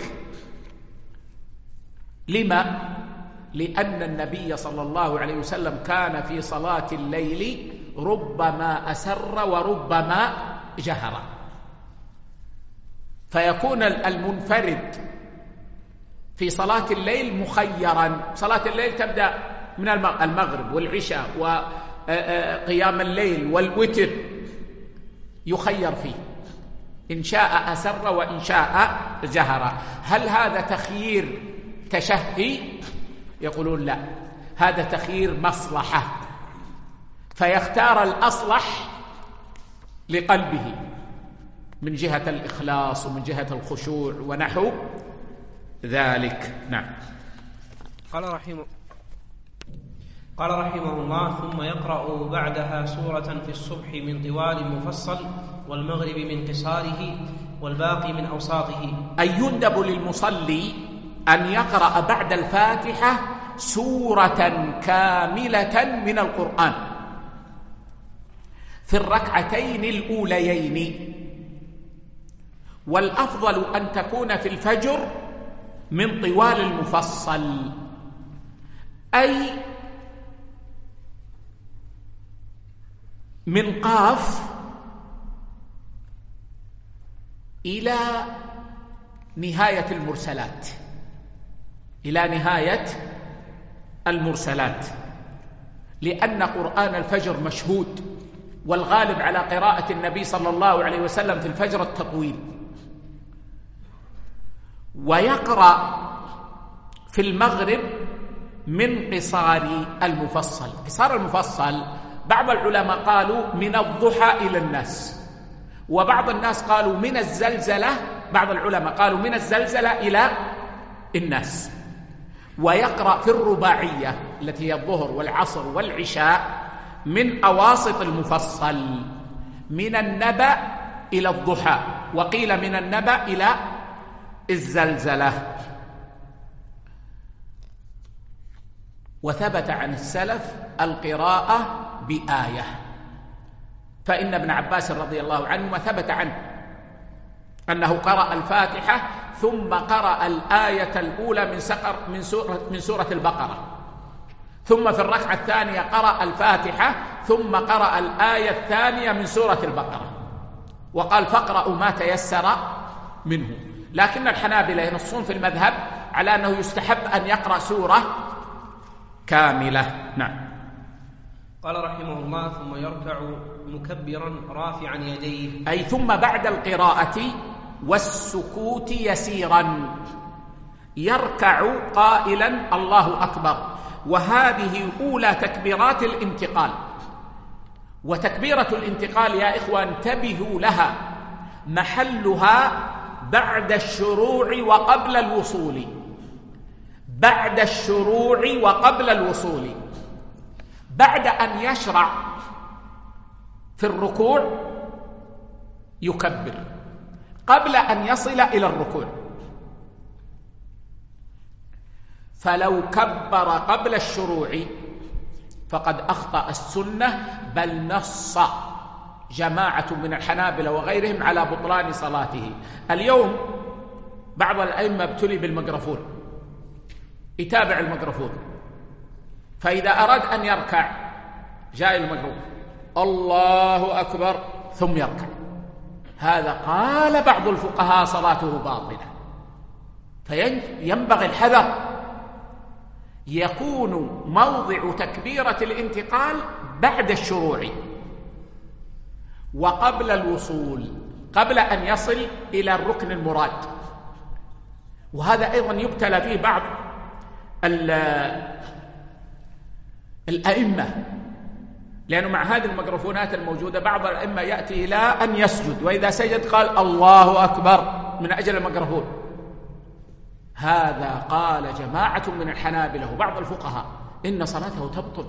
B: لما؟ لأن النبي صلى الله عليه وسلم كان في صلاة الليل ربما أسر وربما جهر، فيكون المنفرد في صلاة الليل مخيرا. صلاة الليل تبدأ من المغرب والعشاء وقيام الليل والوتر، يخير فيه، إن شاء أسر وإن شاء جهر. هل هذا تخيير تشهي؟ يقولون لا، هذا تخيير مصلحة، فيختار الأصلح لقلبه من جهة الإخلاص ومن جهة الخشوع ونحو ذلك. نعم.
A: قال رحمه قال رحمه الله: ثم يقرأ بعدها سورة في الصبح من طوال مفصل، والمغرب من قصاره، والباقي من أوساطه.
B: أي يندب للمصلي أن يقرأ بعد الفاتحة سورة كاملة من القرآن في الركعتين الأوليين، والأفضل أن تكون في الفجر من طوال المفصل، أي من قاف إلى نهاية المرسلات، إلى نهاية المرسلات، لأن قرآن الفجر مشهود، والغالب على قراءة النبي صلى الله عليه وسلم في الفجر التطويل. ويقرأ في المغرب من قصار المفصل. قصار المفصل بعض العلماء قالوا من الضحى إلى الناس، وبعض الناس قالوا من الزلزلة، بعض العلماء قالوا من الزلزلة إلى الناس. ويقرأ في الرباعية التي هي الظهر والعصر والعشاء من أواسط المفصل، من النبأ إلى الضحى، وقيل من النبأ إلى الزلزلة. وثبت عن السلف القراءة بآية، فإن ابن عباس رضي الله عنه ثبت عنه أنه قرأ الفاتحة ثم قرأ الآية الأولى من سقر من سورة من سورة البقرة، ثم في الركعة الثانية قرأ الفاتحة ثم قرأ الآية الثانية من سورة البقرة، وقال فاقرأوا ما تيسر منه. لكن الحنابلة ينصون في المذهب على أنه يستحب أن يقرأ سورة كاملة. نعم.
A: قال رحمه الله: ثم يركع مكبرا رافعا يديه،
B: أي ثم بعد القراءة والسكوت يسيرا يركع قائلا الله أكبر، وهذه أولى تكبيرات الانتقال. وتكبيرة الانتقال يا إخوة انتبهوا لها، محلها بعد الشروع وقبل الوصول، بعد الشروع وقبل الوصول. بعد أن يشرع في الركوع يكبر قبل أن يصل إلى الركوع، فلو كبر قبل الشروع فقد أخطأ السنة، بل نص جماعة من الحنابلة وغيرهم على بطلان صلاته. اليوم بعض الأئمة ابتلي بالميكروفون، يتابع الميكروفون، فإذا أراد أن يركع جاء الميكروفون الله أكبر ثم يركع. هذا قال بعض الفقهاء صلاته باطلة، فينبغي الحذر. يكون موضع تكبيرة الانتقال بعد الشروع وقبل الوصول، قبل أن يصل إلى الركن المراد. وهذا أيضا يبتلى فيه بعض الأئمة، لأنه مع هذه الميكروفونات الموجودة بعض الأئمة يأتي إلى أن يسجد، وإذا سجد قال الله أكبر من أجل الميكروفون. هذا قال جماعة من الحنابلة وبعض الفقهاء إن صلاته تبطل.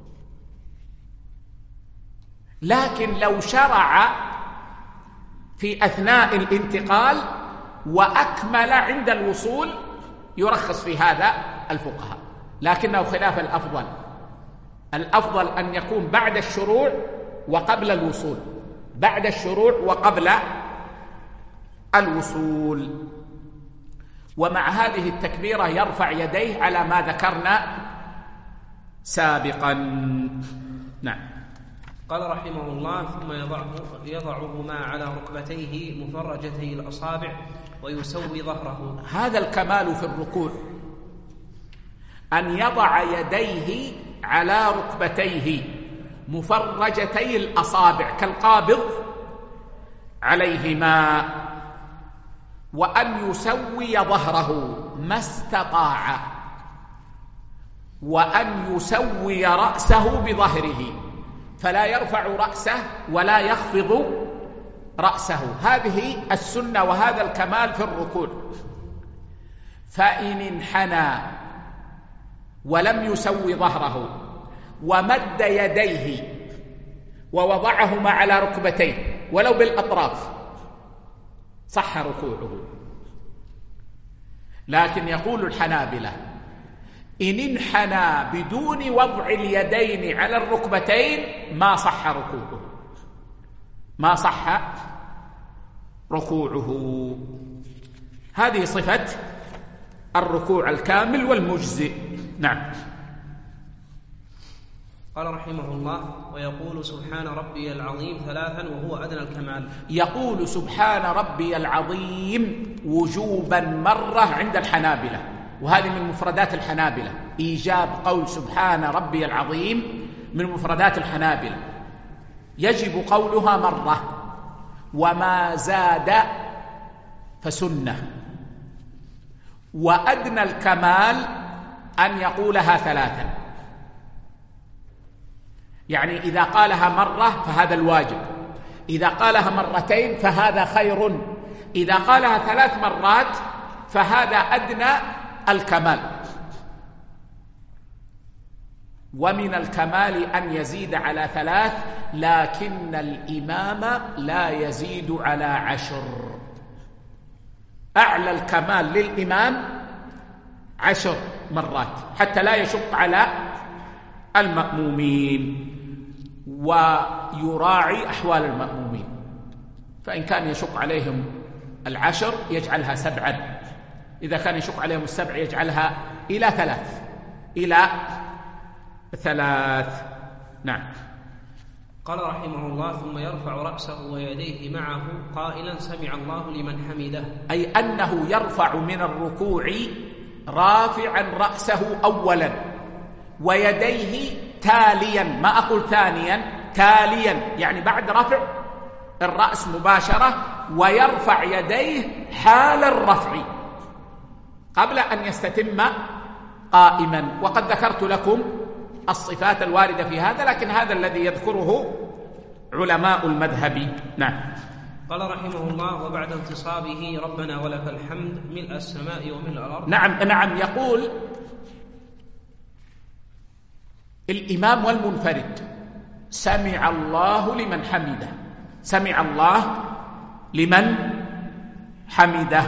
B: لكن لو شرع في أثناء الانتقال وأكمل عند الوصول يرخص في هذا الفقهاء، لكنه خلاف الأفضل. الأفضل أن يكون بعد الشروع وقبل الوصول، بعد الشروع وقبل الوصول. ومع هذه التكبيرة يرفع يديه على ما ذكرنا سابقا. نعم.
A: قال رحمه الله: ثم يضعه يضعهما على ركبتيه مفرجتي الأصابع ويسوي ظهره.
B: هذا الكمال في الركوع، أن يضع يديه على ركبتيه مفرجتي الأصابع كالقابض عليهما، وأن يسوي ظهره ما استطاع، وأن يسوي رأسه بظهره، فلا يرفع رأسه ولا يخفض رأسه. هذه السنة وهذا الكمال في الركوع. فإن انحنى ولم يسوي ظهره ومد يديه ووضعهما على ركبتيه ولو بالأطراف صح ركوعه. لكن يقول الحنابلة: إن انحنى بدون وضع اليدين على الركبتين ما صح ركوعه، ما صح ركوعه. هذه صفة الركوع الكامل والمجزئ. نعم.
A: قال رحمه الله: ويقول سبحان ربي العظيم ثلاثا وهو أدنى الكمال.
B: يقول سبحان ربي العظيم وجوبا مرة عند الحنابلة، وهذه من مفردات الحنابلة، إيجاب قول سبحان ربي العظيم من مفردات الحنابلة، يجب قولها مرة، وما زاد فسنة. وأدنى الكمال أن يقولها ثلاثا، يعني إذا قالها مرة فهذا الواجب، إذا قالها مرتين فهذا خير، إذا قالها ثلاث مرات فهذا أدنى الكمال. ومن الكمال أن يزيد على ثلاث، لكن الإمام لا يزيد على عشر. أعلى الكمال للإمام عشر مرات حتى لا يشق على المأمومين، ويراعي أحوال المأمومين، فإن كان يشق عليهم العشر يجعلها سبعا، إذا كان يشق عليهم السبع يجعلها إلى ثلاث إلى ثلاث. نعم.
A: قال رحمه الله: ثم يرفع رأسه ويديه معه قائلا سمع الله لمن حمده،
B: أي أنه يرفع من الركوع رافعا رأسه أولا ويديه تاليا، ما أقول ثانيا، تاليا يعني بعد رفع الرأس مباشرة، ويرفع يديه حال الرفع قبل أن يستتم قائما. وقد ذكرت لكم الصفات الواردة في هذا، لكن هذا الذي يذكره علماء المذهب. نعم.
A: قال رحمه الله: وبعد انتصابه ربنا ولك الحمد ملء السماء وملء الأرض.
B: نعم نعم. يقول الإمام والمنفرد سمع الله لمن حمده، سمع الله لمن حمده،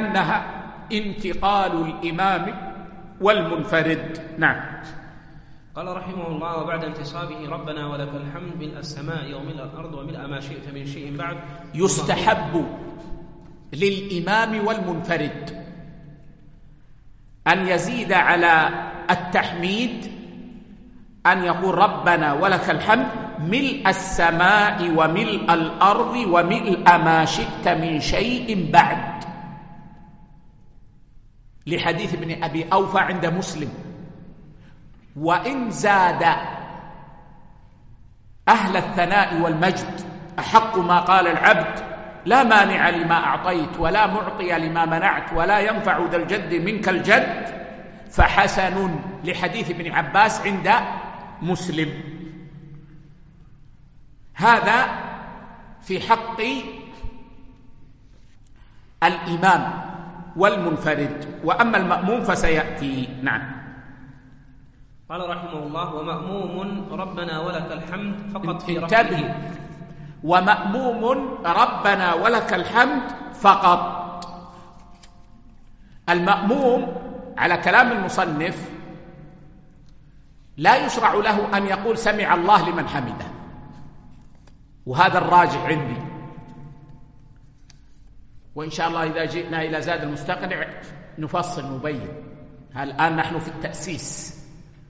B: لأنها انتقال الإمام والمنفرد. نعم.
A: قال رحمه الله: وبعد انتصابه ربنا ولك الحمد ملء السماء وملء الأرض وملء ما شئت من شيء بعد.
B: يستحب للإمام والمنفرد أن يزيد على التحميد أن يقول ربنا ولك الحمد ملء السماء وملء الأرض وملء ما شئت من شيء بعد، لحديث ابن أبي أوفى عند مسلم. وإن زاد أهل الثناء والمجد أحق ما قال العبد لا مانع لما أعطيت ولا معطي لما منعت ولا ينفع ذا الجد منك الجد فحسن، لحديث ابن عباس عند مسلم. هذا في حق الإمام والمنفرد، وأما المأموم فسيأتي. نعم.
A: قال رحمه الله: ومأموم ربنا ولك الحمد فقط في
B: ركعته. ومأموم ربنا ولك الحمد فقط. المأموم على كلام المصنف لا يشرع له أن يقول سمع الله لمن حمده، وهذا الراجح عندي، وإن شاء الله إذا جئنا إلى زاد المستقنع نفصل نبين. الآن نحن في التأسيس.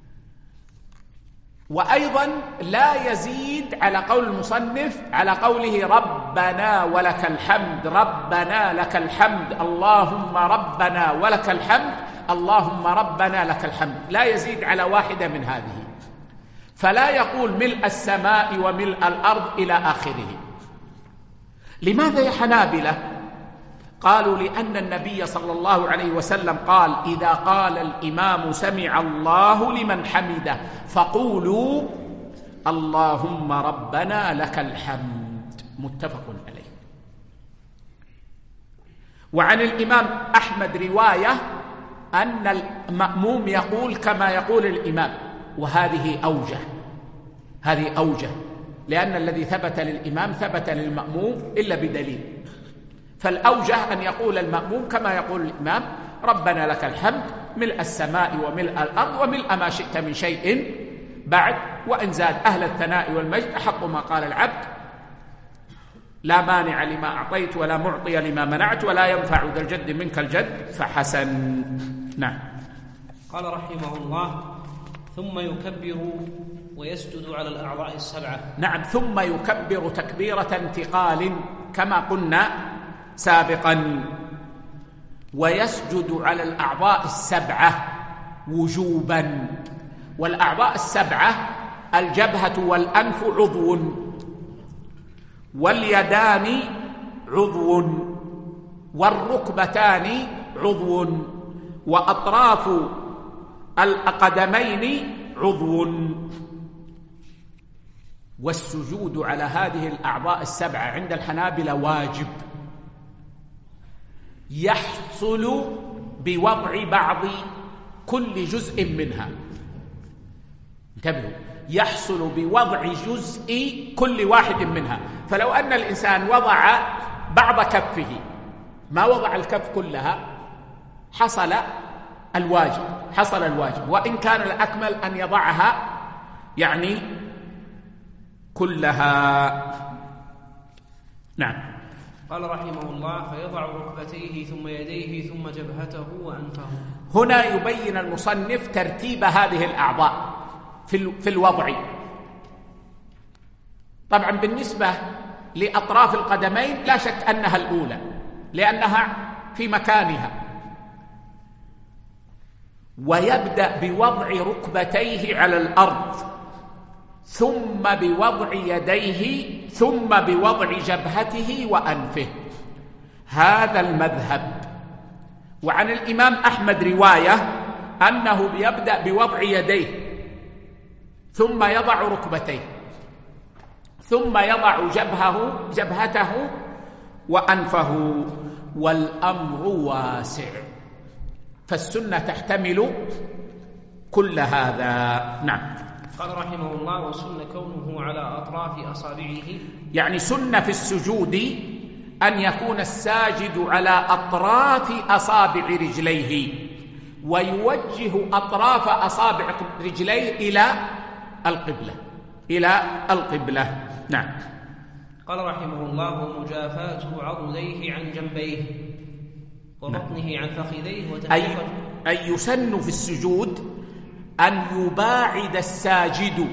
B: وأيضا لا يزيد على قول المصنف على قوله ربنا ولك الحمد، ربنا لك الحمد، اللهم ربنا ولك الحمد، اللهم ربنا لك الحمد، لا يزيد على واحدة من هذه. فلا يقول ملء السماء وملء الأرض إلى آخره. لماذا يا حنابلة؟ قالوا لأن النبي صلى الله عليه وسلم قال إذا قال الإمام سمع الله لمن حمده فقولوا اللهم ربنا لك الحمد، متفق عليه. وعن الإمام أحمد رواية أن المأموم يقول كما يقول الإمام، وهذه أوجه، هذه أوجه، لأن الذي ثبت للإمام ثبت للمأموم إلا بدليل. فالأوجه أن يقول المأموم كما يقول الإمام ربنا لك الحمد ملء السماء وملء الأرض وملء ما شئت من شيء بعد. وإن زاد أهل الثناء والمجد أحق ما قال العبد لا مانع لما أعطيت ولا معطي لما منعت ولا ينفع ذا الجد منك الجد فحسن. نعم.
A: قال رحمه الله: ثم يكبر ويسجد على الأعضاء السبعة.
B: نعم، ثم يكبر تكبيرة انتقال كما قلنا سابقا، ويسجد على الأعضاء السبعة وجوبا. والأعضاء السبعة الجبهة والأنف عضو، واليدان عضو، والركبتان عضو، وأطراف القدمين عضو. والسجود على هذه الأعضاء السبعة عند الحنابلة واجب، يحصل بوضع بعض كل جزء منها. انتبهوا، يحصل بوضع جزء كل واحد منها. فلو أن الإنسان وضع بعض كفه ما وضع الكف كلها حصل الواجب، حصل الواجب، وإن كان الأكمل أن يضعها يعني كلها. نعم.
A: قال رحمه الله: فيضع ركبتيه ثم يديه ثم جبهته وأنفه.
B: هنا يبين المصنف ترتيب هذه الأعضاء في الوضع. طبعا بالنسبة لأطراف القدمين لا شك أنها الأولى لأنها في مكانها، ويبدأ بوضع ركبتيه على الأرض ثم بوضع يديه ثم بوضع جبهته وأنفه. هذا المذهب. وعن الإمام أحمد رواية أنه يبدأ بوضع يديه ثم يضع ركبتيه ثم يضع جبهه جبهته وأنفه. والأمر واسع، فالسنة تحتمل كل هذا. نعم.
A: قال رحمه الله: وسن كونه على أطراف أصابعه،
B: يعني سن في السجود أن يكون الساجد على أطراف أصابع رجليه، ويوجه أطراف أصابع رجليه إلى القبلة إلى القبلة. نعم.
A: قال رحمه الله: مجافاة عضديه عن جنبيه وبطنه عن فخذيه وتفريقه.
B: أي, أي يسن في السجود أن يباعد الساجد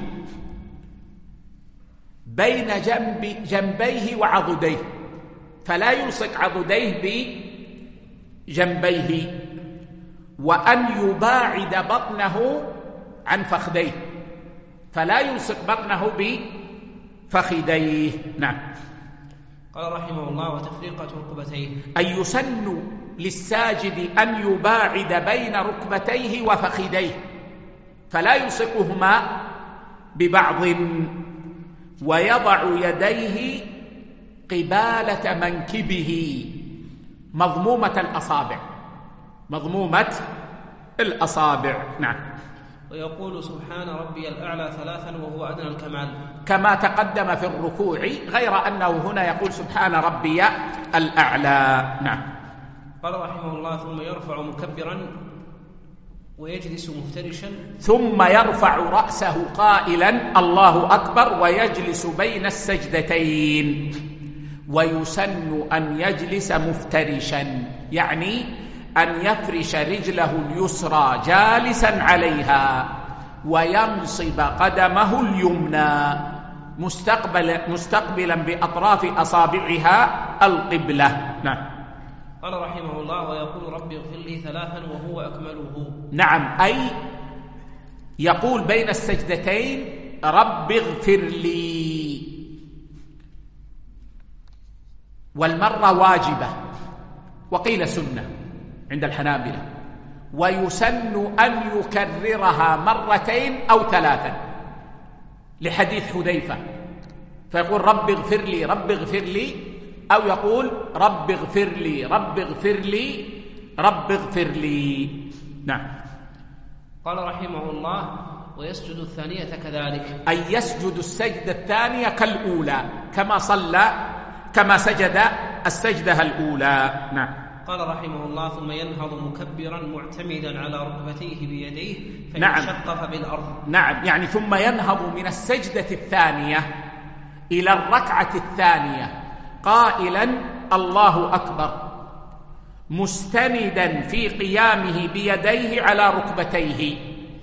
B: بين جنب جنبيه وعضديه، فلا يلصق عضديه بجنبيه، وأن يباعد بطنه عن فخذيه، فلا يلصق بطنه بفخذيه. نعم.
A: قال رحمه الله: وتفريقة ركبتيه.
B: أي يسن للساجد أن يباعد بين ركبتيه وفخذيه، فلا يلصقهما ببعض، ويضع يديه قبالة منكبه مضمومة الأصابع مضمومة الأصابع. نعم.
A: ويقول: سبحان ربي الأعلى ثلاثا وهو أدنى الكمال،
B: كما تقدم في الركوع، غير أنه هنا يقول سبحان ربي الأعلى. نعم.
A: قال رحمه الله: ثم يرفع مكبرا ويجلس مفترشا،
B: ثم يرفع رأسه قائلا الله أكبر ويجلس بين السجدتين. ويسن أن يجلس مفترشا، يعني أن يفرش رجله اليسرى جالسا عليها، وينصب قدمه اليمنى مستقبل مستقبلا بأطراف أصابعها القبلة. نعم.
A: قال رحمه الله: ويقول رب اغفر لي ثلاثا وهو أكمله.
B: نعم، أي يقول بين السجدتين رب اغفر لي، والمرة واجبة وقيل سنة عند الحنابلة، ويسن أن يكررها مرتين أو ثلاثا لحديث حذيفة، فيقول رب اغفر لي رب اغفر لي، أو يقول رب اغفر لي رب اغفر لي رب اغفر لي. نعم.
A: قال رحمه الله: ويسجد الثانية كذلك،
B: أي يسجد السجدة الثانية كالأولى، كما صلى كما سجد السجدة الأولى. نعم.
A: قال رحمه الله: ثم ينهض مكبرا معتمدا على ركبتيه بيديه فإن
B: نعم.
A: شقف بالأرض.
B: نعم، يعني ثم ينهض من السجدة الثانية إلى الركعة الثانية قائلا الله أكبر، مستندا في قيامه بيديه على ركبتيه،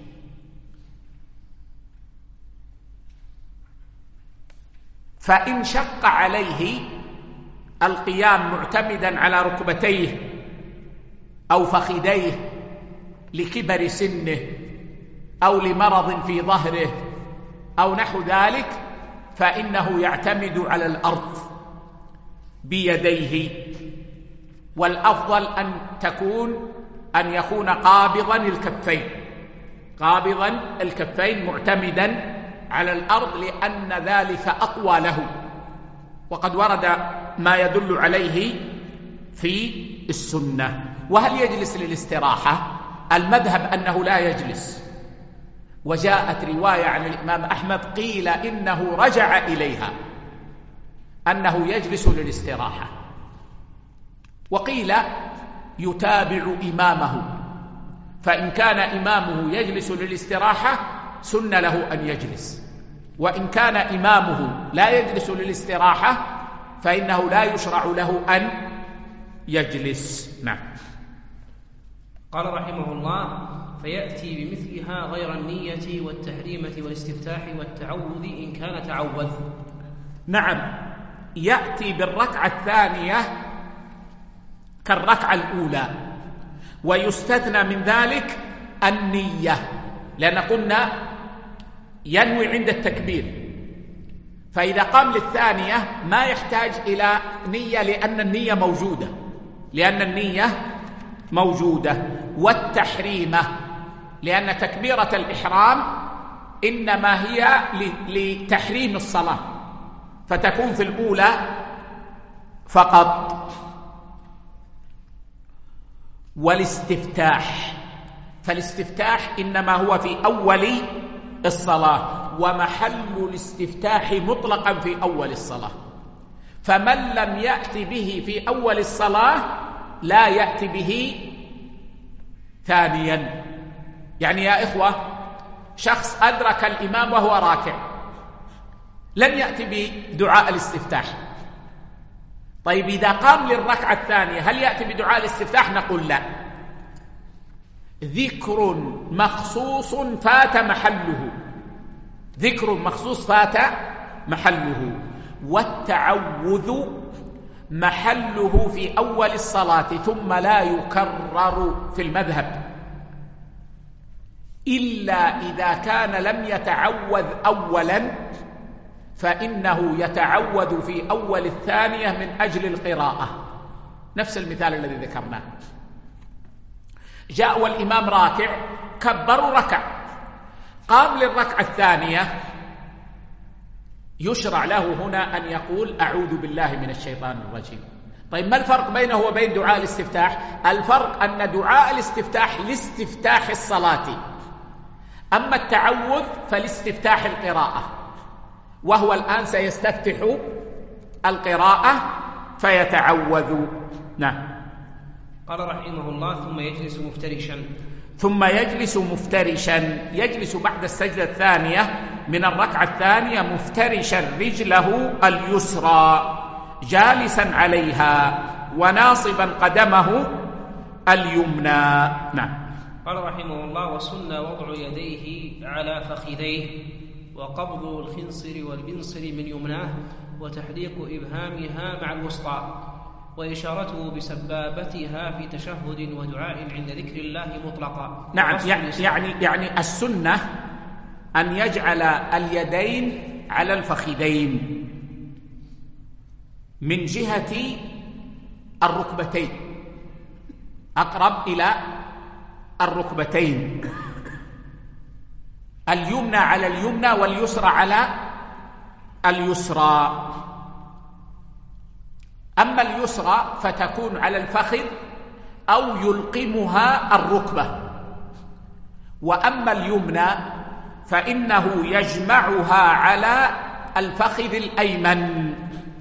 B: فإن شق عليه القيام معتمدا على ركبتيه أو فخذيه لكبر سنه أو لمرض في ظهره أو نحو ذلك، فإنه يعتمد على الأرض بيديه، والأفضل أن تكون أن يكون قابضا الكفين قابضا الكفين معتمدا على الأرض، لأن ذلك أقوى له، وقد ورد ما يدل عليه في السنة. وهل يجلس للاستراحة؟ المذهب أنه لا يجلس، وجاءت رواية عن الإمام أحمد قيل إنه رجع إليها أنه يجلس للاستراحة، وقيل يتابع إمامه، فإن كان إمامه يجلس للاستراحة سن له أن يجلس، وإن كان إمامه لا يجلس للاستراحة فإنه لا يشرع له أن يجلس. نعم.
A: قال رحمه الله: فيأتي بمثلها غير النية والتحريمة والاستفتاح والتعوذ إن كان تعوذ.
B: نعم، يأتي بالركعة الثانية كالركعة الأولى، ويستثنى من ذلك النية، لأن قلنا ينوي عند التكبير، فإذا قام للثانية ما يحتاج إلى نية لأن النية موجودة لأن النية موجودة والتحريمة لأن تكبيرة الإحرام إنما هي لتحريم الصلاة، فتكون في الأولى فقط. والاستفتاح، فالاستفتاح إنما هو في أول الصلاة، ومحل الاستفتاح مطلقا في أول الصلاة، فمن لم يأت به في أول الصلاة لا يأتي به ثانيا. يعني يا إخوة، شخص أدرك الإمام وهو راكع لن يأتي بدعاء الاستفتاح. طيب إذا قام للركعة الثانية هل يأتي بدعاء الاستفتاح؟ نقول لا، ذكر مخصوص فات محله، ذكر مخصوص فات محله. والتعوذ محله في أول الصلاة ثم لا يكرر في المذهب إلا إذا كان لم يتعوذ أولا، فإنه يتعوذ في أول الثانية من أجل القراءة. نفس المثال الذي ذكرناه، جاء والإمام راكع كبر ركع، قام للركعة الثانية، يشرع له هنا أن يقول أعوذ بالله من الشيطان الرجيم. طيب ما الفرق بينه وبين دعاء الاستفتاح؟ الفرق أن دعاء الاستفتاح لاستفتاح الصلاة، أما التعوذ فلاستفتاح القراءة، وهو الآن سيستفتح القراءة فيتعوذ. نعم.
A: قال رحمه الله: ثم يجلس مفترشا.
B: ثم يجلس مفترشا، يجلس بعد السجدة الثانية من الركعة الثانية مفترشا رجله اليسرى جالسا عليها وناصبا قدمه اليمنى. نعم.
A: قال رحمه الله: وسن وضع يديه على فخذيه، وقبض الخنصر والبنصر من يمناه، وتحريك إبهامها مع الوسطى، وإشارته بسبابتها في تشهد ودعاء عند ذكر الله مطلقا.
B: نعم. يعني يعني السنة أن يجعل اليدين على الفخذين من جهة الركبتين، أقرب إلى الركبتين، اليمنى على اليمنى واليسرى على اليسرى. أما اليسرى فتكون على الفخذ أو يلقمها الركبة، وأما اليمنى فإنه يجمعها على الفخذ الأيمن.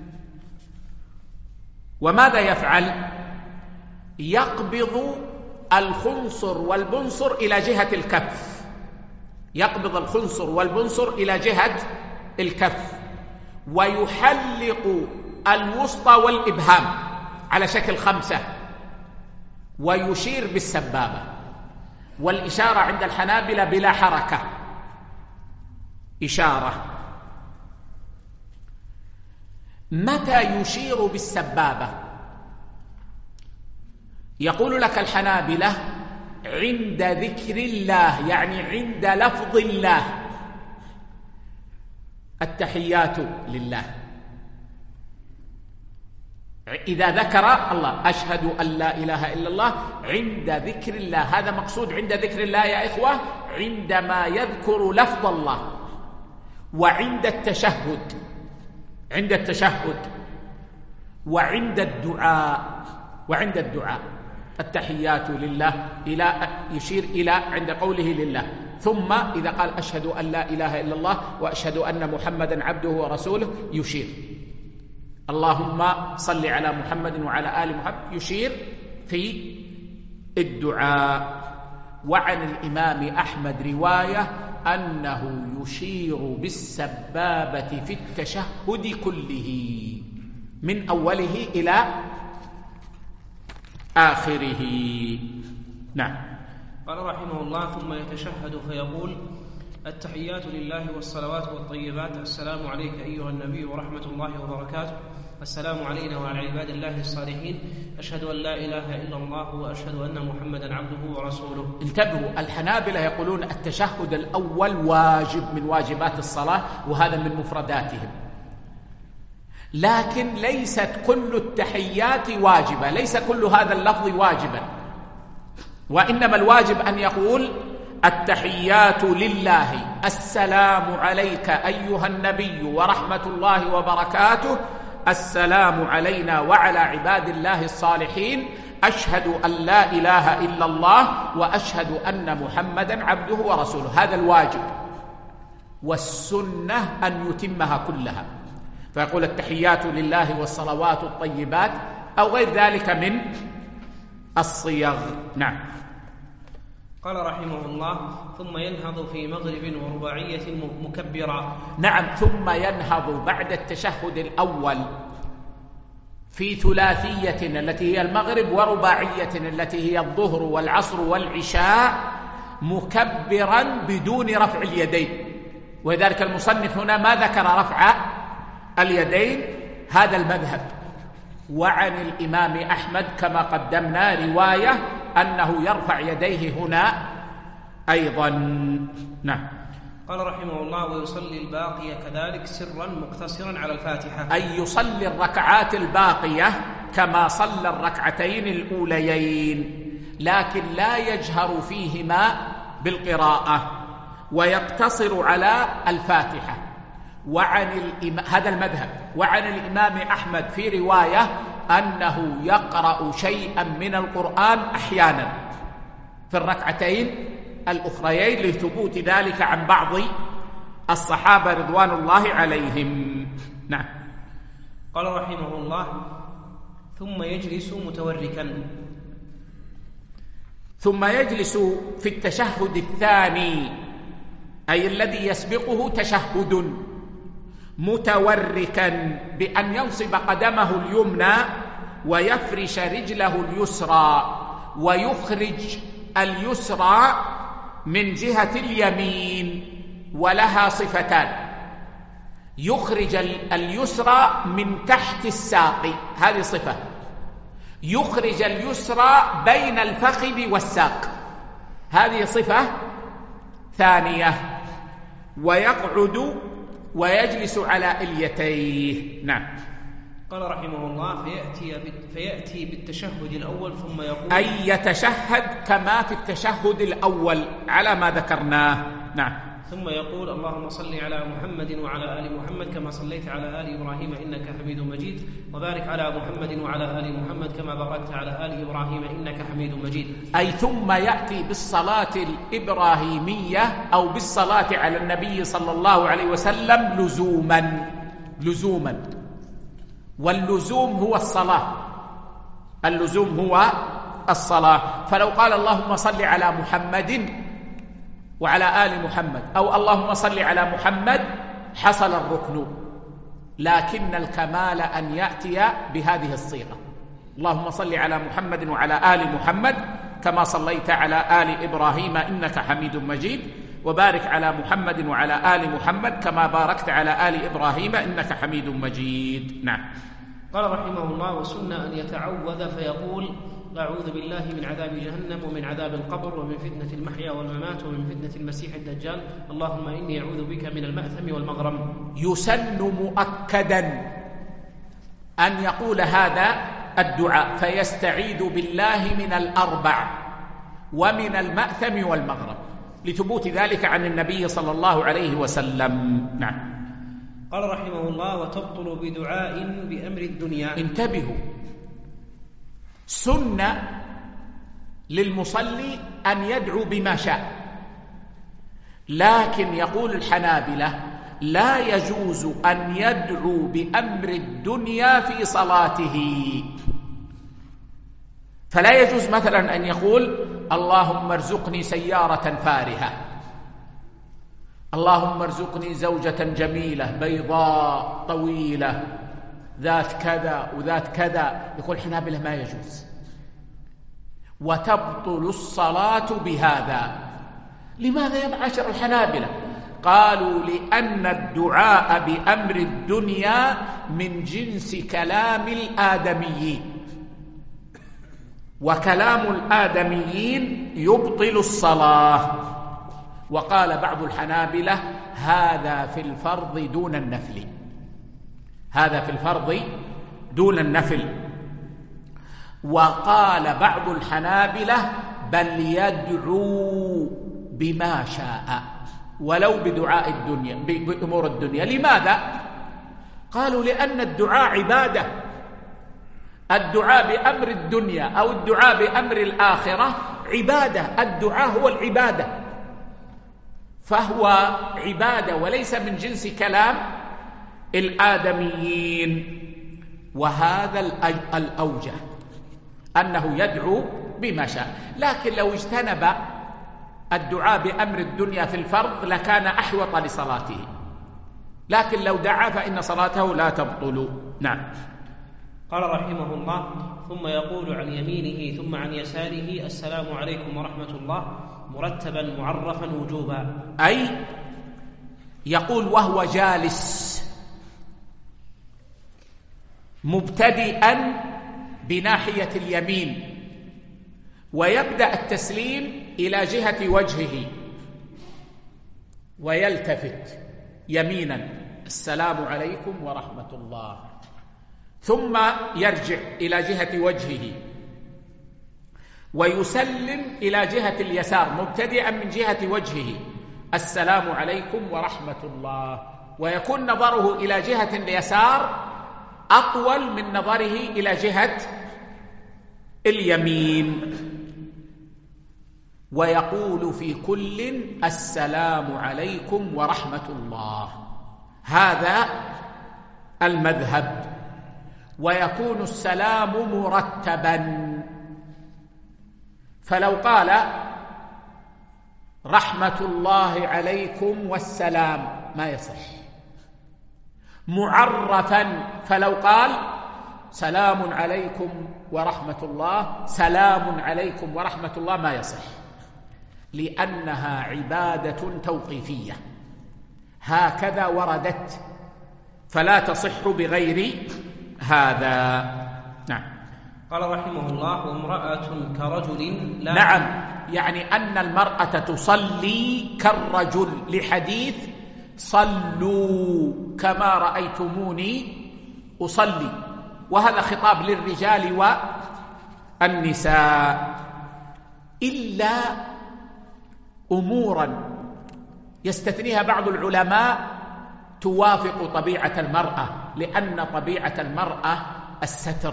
B: وماذا يفعل؟ يقبض الخنصر والبنصر إلى جهة الكف، يقبض الخنصر والبنصر إلى جهة الكف، ويحلق الوسطى والإبهام على شكل خمسة، ويشير بالسبابة. والإشارة عند الحنابلة بلا حركة، إشارة. متى يشير بالسبابة؟ يقول لك الحنابلة عند ذكر الله، يعني عند لفظ الله، التحيات لله، إذا ذكر الله أشهد أن لا إله إلا الله، عند ذكر الله. هذا مقصود عند ذكر الله يا إخوة، عندما يذكر لفظ الله، وعند التشهد، عند التشهد وعند الدعاء، وعند الدعاء التحيات لله، إلى يشير إلى عند قوله لله. ثم إذا قال أشهد أن لا إله إلا الله وأشهد أن محمدا عبده ورسوله يشير، اللهم صل على محمد وعلى آل محمد، يشير في الدعاء. وعن الإمام أحمد رواية أنه يشير بالسبابة في التشهد كله من أوله إلى آخره. نعم.
A: قال رحمه الله: ثم يتشهد فيقول: التحيات لله والصلوات والطيبات، السلام عليك أيها النبي ورحمة الله وبركاته، السلام علينا وعلى عباد الله الصالحين، أشهد أن لا إله إلا الله وأشهد أن محمدا عبده ورسوله.
B: انتبهوا، الحنابلة يقولون التشهد الأول واجب من واجبات الصلاة، وهذا من مفرداتهم، لكن ليست كل التحيات واجبة، ليس كل هذا اللفظ واجبا، وإنما الواجب أن يقول التحيات لله، السلام عليك أيها النبي ورحمة الله وبركاته، السلام علينا وعلى عباد الله الصالحين، أشهد أن لا إله إلا الله وأشهد أن محمدا عبده ورسوله. هذا الواجب، والسنة أن يتمها كلها، فيقول التحيات لله والصلوات الطيبات أو غير ذلك من الصيغ. نعم.
A: قال رحمه الله: ثم ينهض في مغرب ورباعية مكبرا.
B: نعم، ثم ينهض بعد التشهد الأول في ثلاثية التي هي المغرب ورباعية التي هي الظهر والعصر والعشاء مكبرا بدون رفع اليدين. ولذلك المصنف هنا ما ذكر رفع اليدين، هذا المذهب. وعن الإمام أحمد كما قدمنا رواية أنه يرفع يديه هنا أيضا. نعم.
A: قال رحمه الله: ويصلي الباقي كذلك سرا مقتصرا على الفاتحة،
B: أي يصلي الركعات الباقية كما صلى الركعتين الأوليين، لكن لا يجهر فيهما بالقراءة ويقتصر على الفاتحة. وعن الإمام هذا المذهب. وعن الإمام أحمد في رواية أنه يقرأ شيئا من القرآن أحيانا في الركعتين الأخريين لثبوت ذلك عن بعض الصحابة رضوان الله عليهم. نعم.
A: قال رحمه الله: ثم يجلس متوركا.
B: ثم يجلس في التشهد الثاني أي الذي يسبقه تشهد متوركا بأن ينصب قدمه اليمنى ويفرش رجله اليسرى ويخرج اليسرى من جهة اليمين، ولها صفتان: يخرج اليسرى من تحت الساق، هذه صفة. يخرج اليسرى بين الفخذ والساق، هذه صفة ثانية. ويقعد ويجلس على إليتيه. نعم.
A: قال رحمه الله: فيأتي, فيأتي بالتشهد الأول ثم يقول،
B: أي يتشهد كما في التشهد الأول على ما ذكرناه. نعم.
A: ثم يقول: اللهم صل على محمد وعلى آل محمد كما صليت على آل إبراهيم إنك حميد مجيد، وبارك على محمد وعلى آل محمد كما باركت على آل إبراهيم إنك حميد مجيد.
B: أي ثم يأتي بالصلاة الإبراهيمية أو بالصلاة على النبي صلى الله عليه وسلم لزوما لزوما واللزوم هو الصلاة، اللزوم هو الصلاة. فلو قال اللهم صل على محمد وعلى آل محمد أو اللهم صل على محمد حصل الركن، لكن الكمال أن يأتي بهذه الصيغة: اللهم صل على محمد وعلى آل محمد كما صليت على آل إبراهيم إنك حميد مجيد، وبارك على محمد وعلى آل محمد كما باركت على آل إبراهيم إنك حميد مجيد. نعم.
A: قال رحمه الله: وسنة أن يتعوذ فيقول: أعوذ بالله من عذاب جهنم ومن عذاب القبر ومن فتنة المحيا والممات ومن فتنة المسيح الدجال، اللهم إني أعوذ بك من المأثم والمغرم.
B: يسن مؤكدا أن يقول هذا الدعاء فيستعيذ بالله من الأربع ومن المأثم والمغرم لثبوت ذلك عن النبي صلى الله عليه وسلم. نعم.
A: قال رحمه الله: وتبطل بدعاء بأمر الدنيا.
B: انتبهوا، سنة للمصلي أن يدعو بما شاء، لكن يقول الحنابلة لا يجوز أن يدعو بأمر الدنيا في صلاته. فلا يجوز مثلا أن يقول اللهم ارزقني سيارة فارهة، اللهم ارزقني زوجة جميلة بيضاء طويلة ذات كذا وذات كذا، يقول الحنابلة ما يجوز، وتبطل الصلاة بهذا. لماذا يا معاشر الحنابلة؟ قالوا لأن الدعاء بأمر الدنيا من جنس كلام الآدميين، وكلام الآدميين يبطل الصلاة. وقال بعض الحنابلة هذا في الفرض دون النفل، هذا في الفرض دون النفل. وقال بعض الحنابلة بل يدعو بما شاء ولو بدعاء الدنيا بأمور الدنيا. لماذا؟ قالوا لأن الدعاء عبادة، الدعاء بأمر الدنيا أو الدعاء بأمر الآخرة عبادة، الدعاء هو العبادة، فهو عبادة وليس من جنس كلام الآدميين. وهذا الأوجه أنه يدعو بما شاء. لكن لو اجتنب الدعاء بأمر الدنيا في الفرض لكان أحوط لصلاته، لكن لو دعا فإن صلاته لا تبطل. نعم.
A: قال رحمه الله: ثم يقول عن يمينه ثم عن يساره: السلام عليكم ورحمة الله، مرتبا معرفا وجوبا.
B: أي يقول وهو جالس مبتدئا بناحية اليمين، ويبدأ التسليم إلى جهة وجهه ويلتفت يمينا: السلام عليكم ورحمة الله، ثم يرجع إلى جهة وجهه ويسلم إلى جهة اليسار مبتدئا من جهة وجهه: السلام عليكم ورحمة الله، ويكون نظره إلى جهة اليسار أطول من نظره إلى جهة اليمين، ويقول في كل: السلام عليكم ورحمة الله. هذا المذهب. ويكون السلام مرتبا، فلو قال: رحمة الله عليكم والسلام، ما يصح. معرفا، فلو قال: سلام عليكم ورحمة الله، سلام عليكم ورحمة الله، ما يصح، لأنها عبادة توقيفية هكذا وردت، فلا تصح بغير هذا. نعم.
A: قال رحمه الله: وامرأة كرجل لا.
B: نعم، يعني أن المرأة تصلي كالرجل، لحديث: صلوا كما رأيتموني أصلي، وهذا خطاب للرجال والنساء، إلا أمورا يستثنيها بعض العلماء توافق طبيعة المرأة، لأن طبيعة المرأة الستر،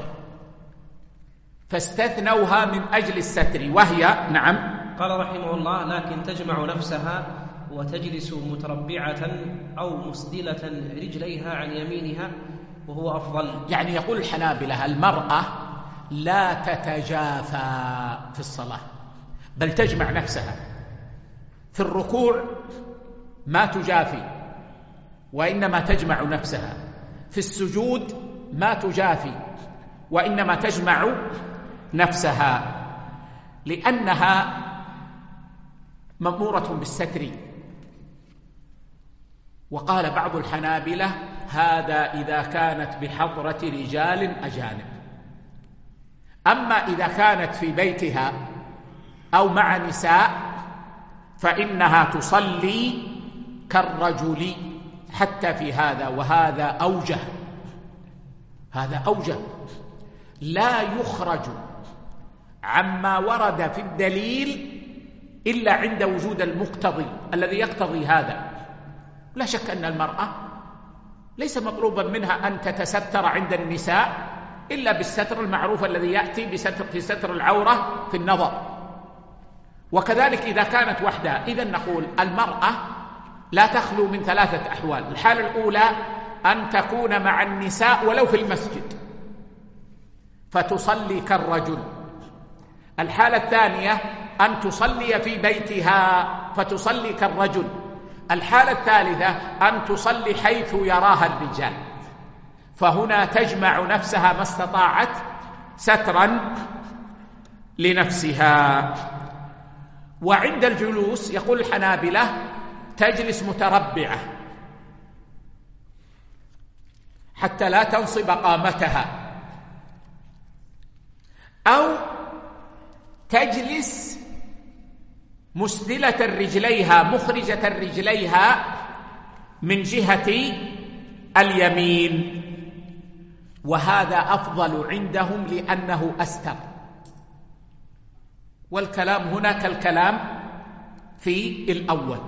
B: فاستثنوها من أجل الستر، وهي نعم.
A: قال رحمه الله: لكن تجمع نفسها وتجلس متربعة أو مسدلة رجليها عن يمينها، وهو أفضل.
B: يعني يقول الحنابلة: المرأة لا تتجافى في الصلاة، بل تجمع نفسها. في الركوع ما تجافي، وإنما تجمع نفسها. في السجود ما تجافي، وإنما تجمع نفسها، لأنها مأمورة بالستر. وقال بعض الحنابلة: هذا إذا كانت بحضرة رجال أجانب، أما إذا كانت في بيتها أو مع نساء فإنها تصلي كالرجل، حتى في هذا، وهذا أوجه، هذا أوجه. لا يخرج عما ورد في الدليل إلا عند وجود المقتضي الذي يقتضي هذا. لا شك أن المرأة ليس مطلوبا منها أن تتستر عند النساء إلا بالستر المعروف الذي يأتي بستر في ستر العورة في النظر، وكذلك إذا كانت وحدها. إذن نقول المرأة لا تخلو من ثلاثة أحوال: الحالة الأولى أن تكون مع النساء ولو في المسجد فتصلي كالرجل، الحالة الثانية أن تصلي في بيتها فتصلي كالرجل، الحالة الثالثة أن تصلي حيث يراها الرجال، فهنا تجمع نفسها ما استطاعت سترا لنفسها. وعند الجلوس يقول الحنابلة: تجلس متربعة حتى لا تنصب قامتها، أو تجلس مسدلة رجليها مخرجة رجليها من جهة اليمين، وهذا أفضل عندهم لأنه أستر. والكلام هنا كالكلام في الأول: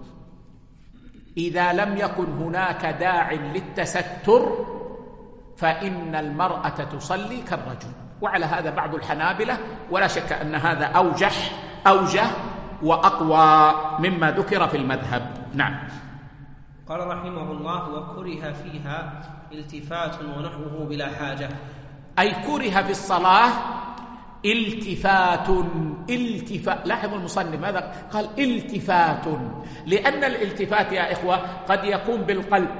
B: إذا لم يكن هناك داع للتستر فإن المرأة تصلي كالرجل. وعلى هذا بعض الحنابلة، ولا شك أن هذا أوجح أوجه وأقوى مما ذكر في المذهب. نعم.
A: قال رحمه الله: وكره فيها التفات ونحوه بلا حاجة.
B: أي كره في الصلاة التفات التفات لاحظوا المصنف ماذا قال؟ التفات، لأن الالتفات يا إخوة قد يكون بالقلب،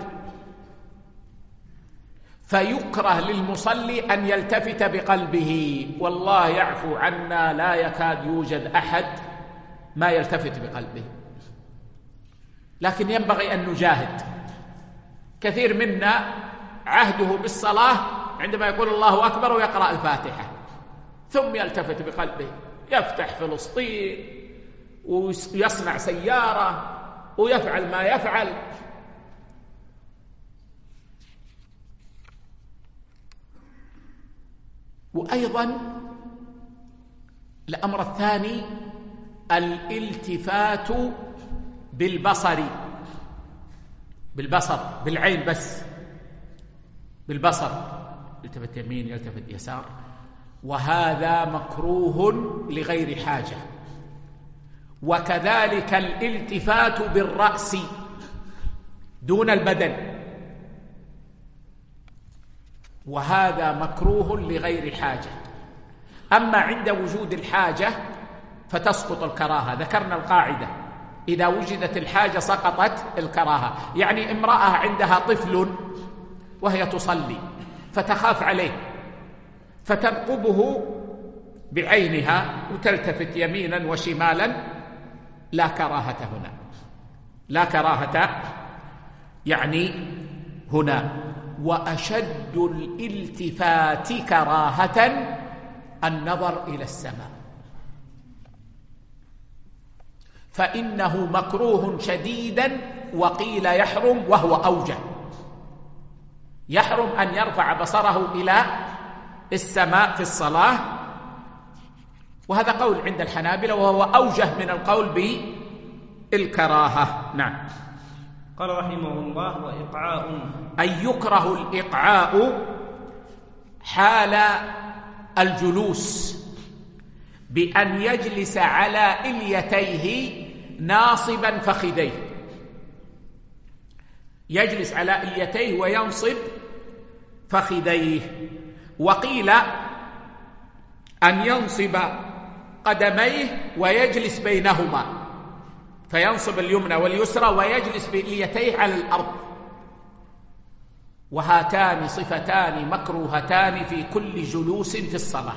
B: فيكره للمصلي أن يلتفت بقلبه، والله يعفو عنا لا يكاد يوجد أحد ما يلتفت بقلبه، لكن ينبغي أن نجاهد. كثير منا عهده بالصلاة عندما يقول الله أكبر ويقرأ الفاتحة ثم يلتفت بقلبه، يفتح فلسطين ويصنع سيارة ويفعل ما يفعل. وأيضا الأمر الثاني الالتفات بالبصر، بالبصر بالعين بس، بالبصر، يلتفت يمين يلتفت يسار، وهذا مكروه لغير حاجة. وكذلك الالتفات بالرأس دون البدن، وهذا مكروه لغير حاجة. أما عند وجود الحاجة فتسقط الكراهة. ذكرنا القاعدة إذا وجدت الحاجة سقطت الكراهة. يعني امرأة عندها طفل وهي تصلي فتخاف عليه فتنقبه بعينها وتلتفت يمينا وشمالا، لا كراهة هنا، لا كراهة يعني هنا. وأشد الالتفات كراهة النظر إلى السماء، فإنه مكروه شديدا، وقيل يحرم وهو أوجه، يحرم أن يرفع بصره إلى السماء في الصلاة، وهذا قول عند الحنابلة وهو أوجه من القول بالكراهة. نعم.
A: قال رحمه الله: وإقعاء،
B: أي يكره الإقعاء حال الجلوس بأن يجلس على إليتيه ناصبا فخذيه، يجلس على إليتيه وينصب فخذيه. وقيل أن ينصب قدميه ويجلس بينهما، فينصب اليمنى واليسرى ويجلس بإليتيه على الأرض، وهاتان صفتان مكروهتان في كل جلوس في الصلاة.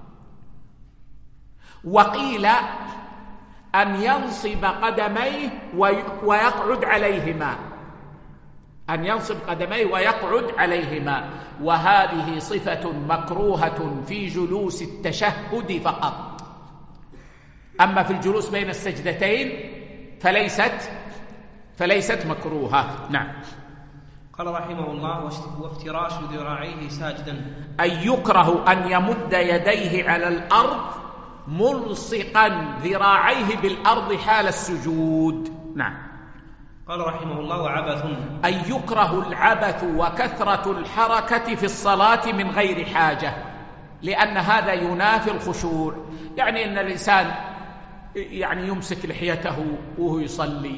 B: وقيل أن ينصب قدميه ويقعد عليهما، أن ينصب قدميه ويقعد عليهما، وهذه صفة مكروهة في جلوس التشهد فقط. أما في الجلوس بين السجدتين فليست فليست مكروهة. نعم.
A: قال رحمه الله: وافتراش ذراعيه ساجدا،
B: أي يكره أن يمد يديه على الأرض ملصقا ذراعيه بالأرض حال السجود. نعم.
A: قال رحمه الله: وعبث،
B: أي يكره العبث وكثرة الحركة في الصلاة من غير حاجة، لأن هذا ينافي الخشوع. يعني أن الإنسان يعني يمسك لحيته وهو يصلي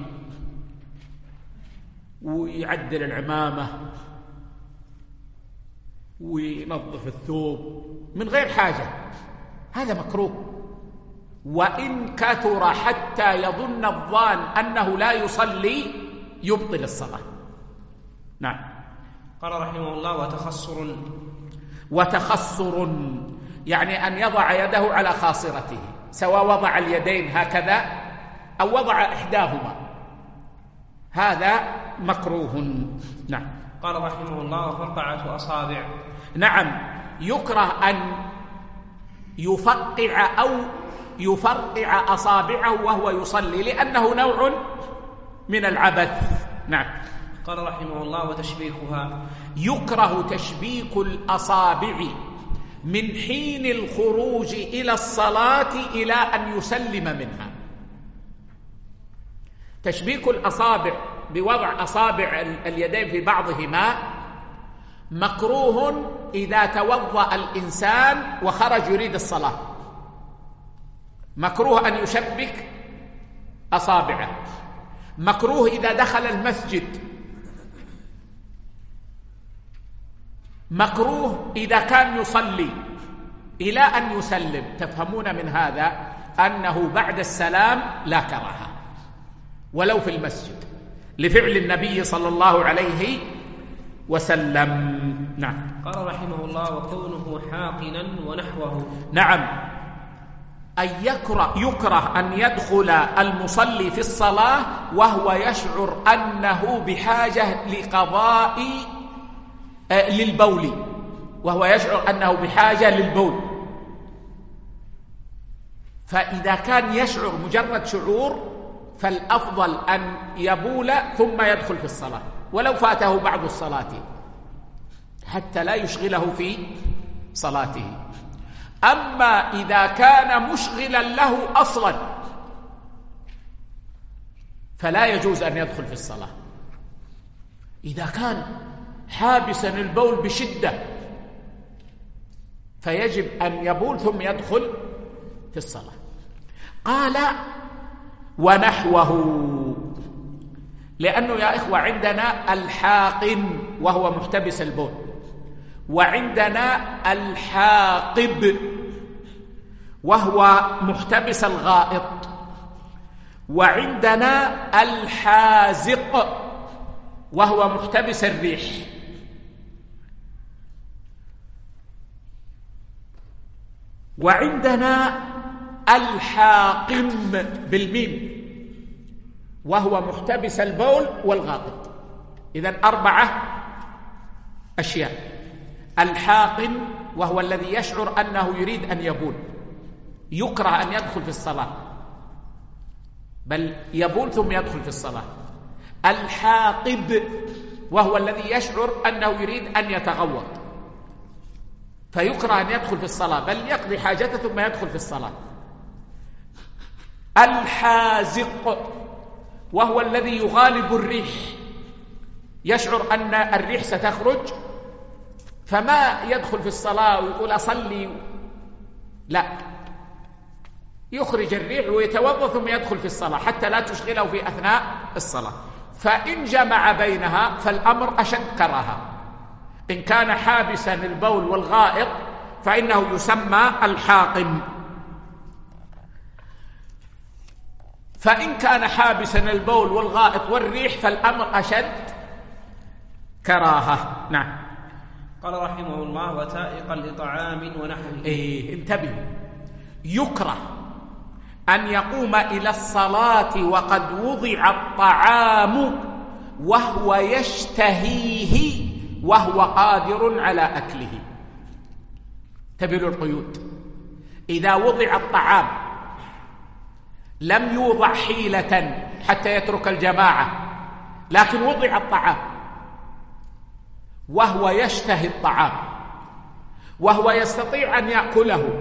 B: ويعدل العمامة وينظف الثوب من غير حاجة، هذا مكروه، وإن كثر حتى يظن الظان أنه لا يصلي يبطل الصلاة. نعم.
A: قال رحمه الله: وتخصر،
B: وتخصر يعني أن يضع يده على خاصرته، سواء وضع اليدين هكذا أو وضع إحداهما، هذا مكروه. نعم.
A: قال رحمه الله: وفرقعة أصابع،
B: نعم، يكره أن يفقع أو يفرقع أصابعه وهو يصلي، لأنه نوع من العبث. نعم.
A: قال رحمه الله: وتشبيكها،
B: يكره تشبيك الأصابع من حين الخروج إلى الصلاة إلى أن يسلم منها. تشبيك الأصابع بوضع أصابع اليدين في بعضهما مكروه إذا توضأ الإنسان وخرج يريد الصلاة، مكروه أن يشبك أصابعه، مكروه إذا دخل المسجد، مكروه إذا كان يصلي، إلى أن يسلم. تفهمون من هذا أنه بعد السلام لا كراهة ولو في المسجد لفعل النبي صلى الله عليه وسلم. نعم.
A: قال رحمه الله: وكونه حاقنا ونحوه.
B: نعم، أن يكره, يكره أن يدخل المصلي في الصلاة وهو يشعر أنه بحاجة لقضاء آه للبول وهو يشعر أنه بحاجة للبول. فإذا كان يشعر مجرد شعور فالأفضل أن يبول ثم يدخل في الصلاة ولو فاته بعض الصلاة حتى لا يشغله في صلاته. أما إذا كان مشغلا له أصلا فلا يجوز أن يدخل في الصلاة. إذا كان حابسا البول بشدة فيجب أن يبول ثم يدخل في الصلاة. قال: ونحوه، لأنه يا إخوة عندنا الحاقن وهو محتبس البول، وعندنا الحاقب وهو محتبس الغائط، وعندنا الحازق وهو محتبس الريح. وعندنا الحاقم بالميم وهو محتبس البول والغائط. إذن أربعة أشياء: الحاقن وهو الذي يشعر أنه يريد أن يبول، يكره أن يدخل في الصلاة بل يبول ثم يدخل في الصلاة. الحاقب وهو الذي يشعر أنه يريد أن يتغوط فيكره أن يدخل في الصلاة بل يقضي حاجته ثم يدخل في الصلاة. الحازق وهو الذي يغالب الريح، يشعر أن الريح ستخرج فما يدخل في الصلاة ويقول أصلي، لا، يخرج الريح ويتوضأ ثم يدخل في الصلاة حتى لا تشغله في أثناء الصلاة. فإن جمع بينها فالأمر أشد كراهة. إن كان حابسا البول والغائط فإنه يسمى الحاقم، فإن كان حابسا البول والغائط والريح فالأمر أشد كراهة. نعم.
A: قال رحمه الله: وتائقا لطعام ونحوه.
B: إيه، انتبهوا، يكره أن يقوم إلى الصلاة وقد وضع الطعام وهو يشتهيه وهو قادر على أكله. انتبهوا القيود. إذا وضع الطعام لم يوضع حيلة حتى يترك الجماعة، لكن وضع الطعام وهو يشتهي الطعام وهو يستطيع أن يأكله،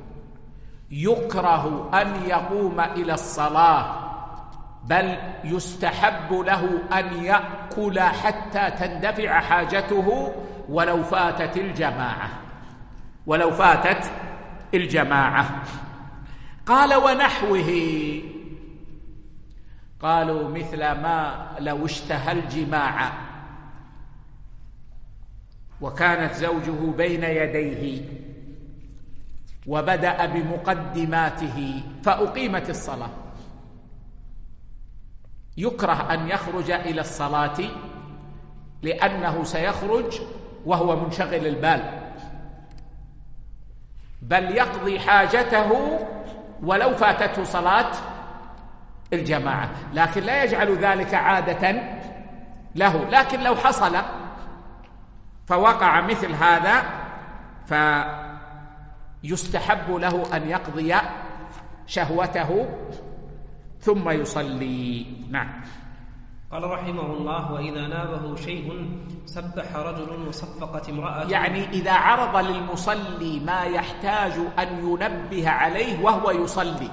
B: يكره أن يقوم إلى الصلاة، بل يستحب له أن يأكل حتى تندفع حاجته ولو فاتت الجماعة ولو فاتت الجماعة. قال: ونحوه. قالوا: مثل ما لو اشتهى الجماع وكانت زوجه بين يديه وبدأ بمقدماته فأقيمت الصلاة، يكره أن يخرج إلى الصلاة لأنه سيخرج وهو منشغل البال، بل يقضي حاجته ولو فاتته صلاة الجماعة، لكن لا يجعل ذلك عادة له. لكن لو حصل فوقع مثل هذا فيستحب له أن يقضي شهوته ثم يصلي. نعم.
A: قال رحمه الله: وإذا نابه شيء سبح رجل وصفقت امرأة.
B: يعني إذا عرض للمصلي ما يحتاج أن ينبه عليه وهو يصلي،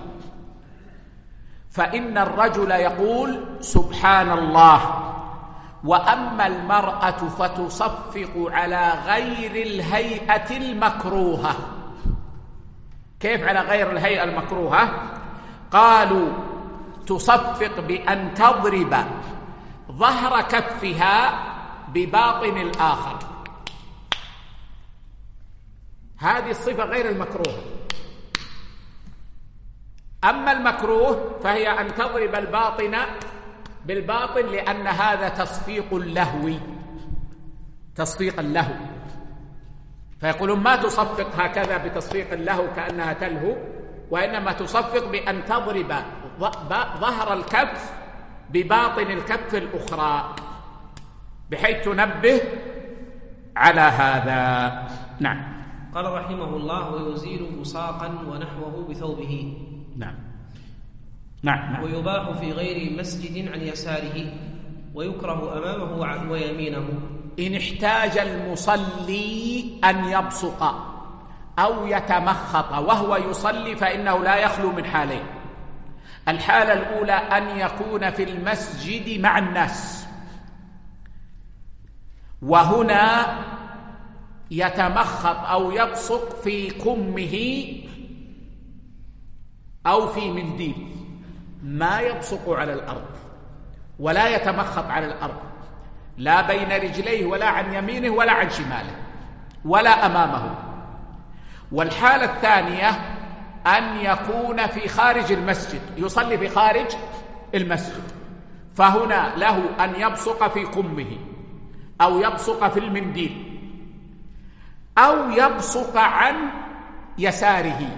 B: فإن الرجل يقول سبحان الله، وأما المرأة فتصفق على غير الهيئة المكروهة. كيف على غير الهيئة المكروهة؟ قالوا: تصفق بأن تضرب ظهر كفها بباطن الآخر، هذه الصفة غير المكروه. أما المكروه فهي أن تضرب الباطن بالباطن، لأن هذا تصفيق اللهو، تصفيق اللهو، فيقولون ما تصفق هكذا بتصفيق اللهو كأنها تلهو، وإنما تصفق بأن تضرب ظهر الكف بباطن الكف الأخرى بحيث تنبه على هذا. نعم.
A: قال رحمه الله: ويزيل بصاقا ونحوه بثوبه.
B: نعم. نعم. نعم.
A: ويباح في غير مسجد عن يساره، ويكره أمامه ويمينه.
B: إن احتاج المصلي أن يبصق أو يتمخط وهو يصلي فإنه لا يخلو من حالين. الحالة الأولى أن يكون في المسجد مع الناس، وهنا يتمخط أو يبصق في كمه أو في منديل، ما يبصق على الأرض ولا يتمخط على الأرض، لا بين رجليه ولا عن يمينه ولا عن شماله ولا أمامه. والحالة الثانية أن يكون في خارج المسجد، يصلي في خارج المسجد، فهنا له أن يبصق في كمه أو يبصق في المنديل أو يبصق عن يساره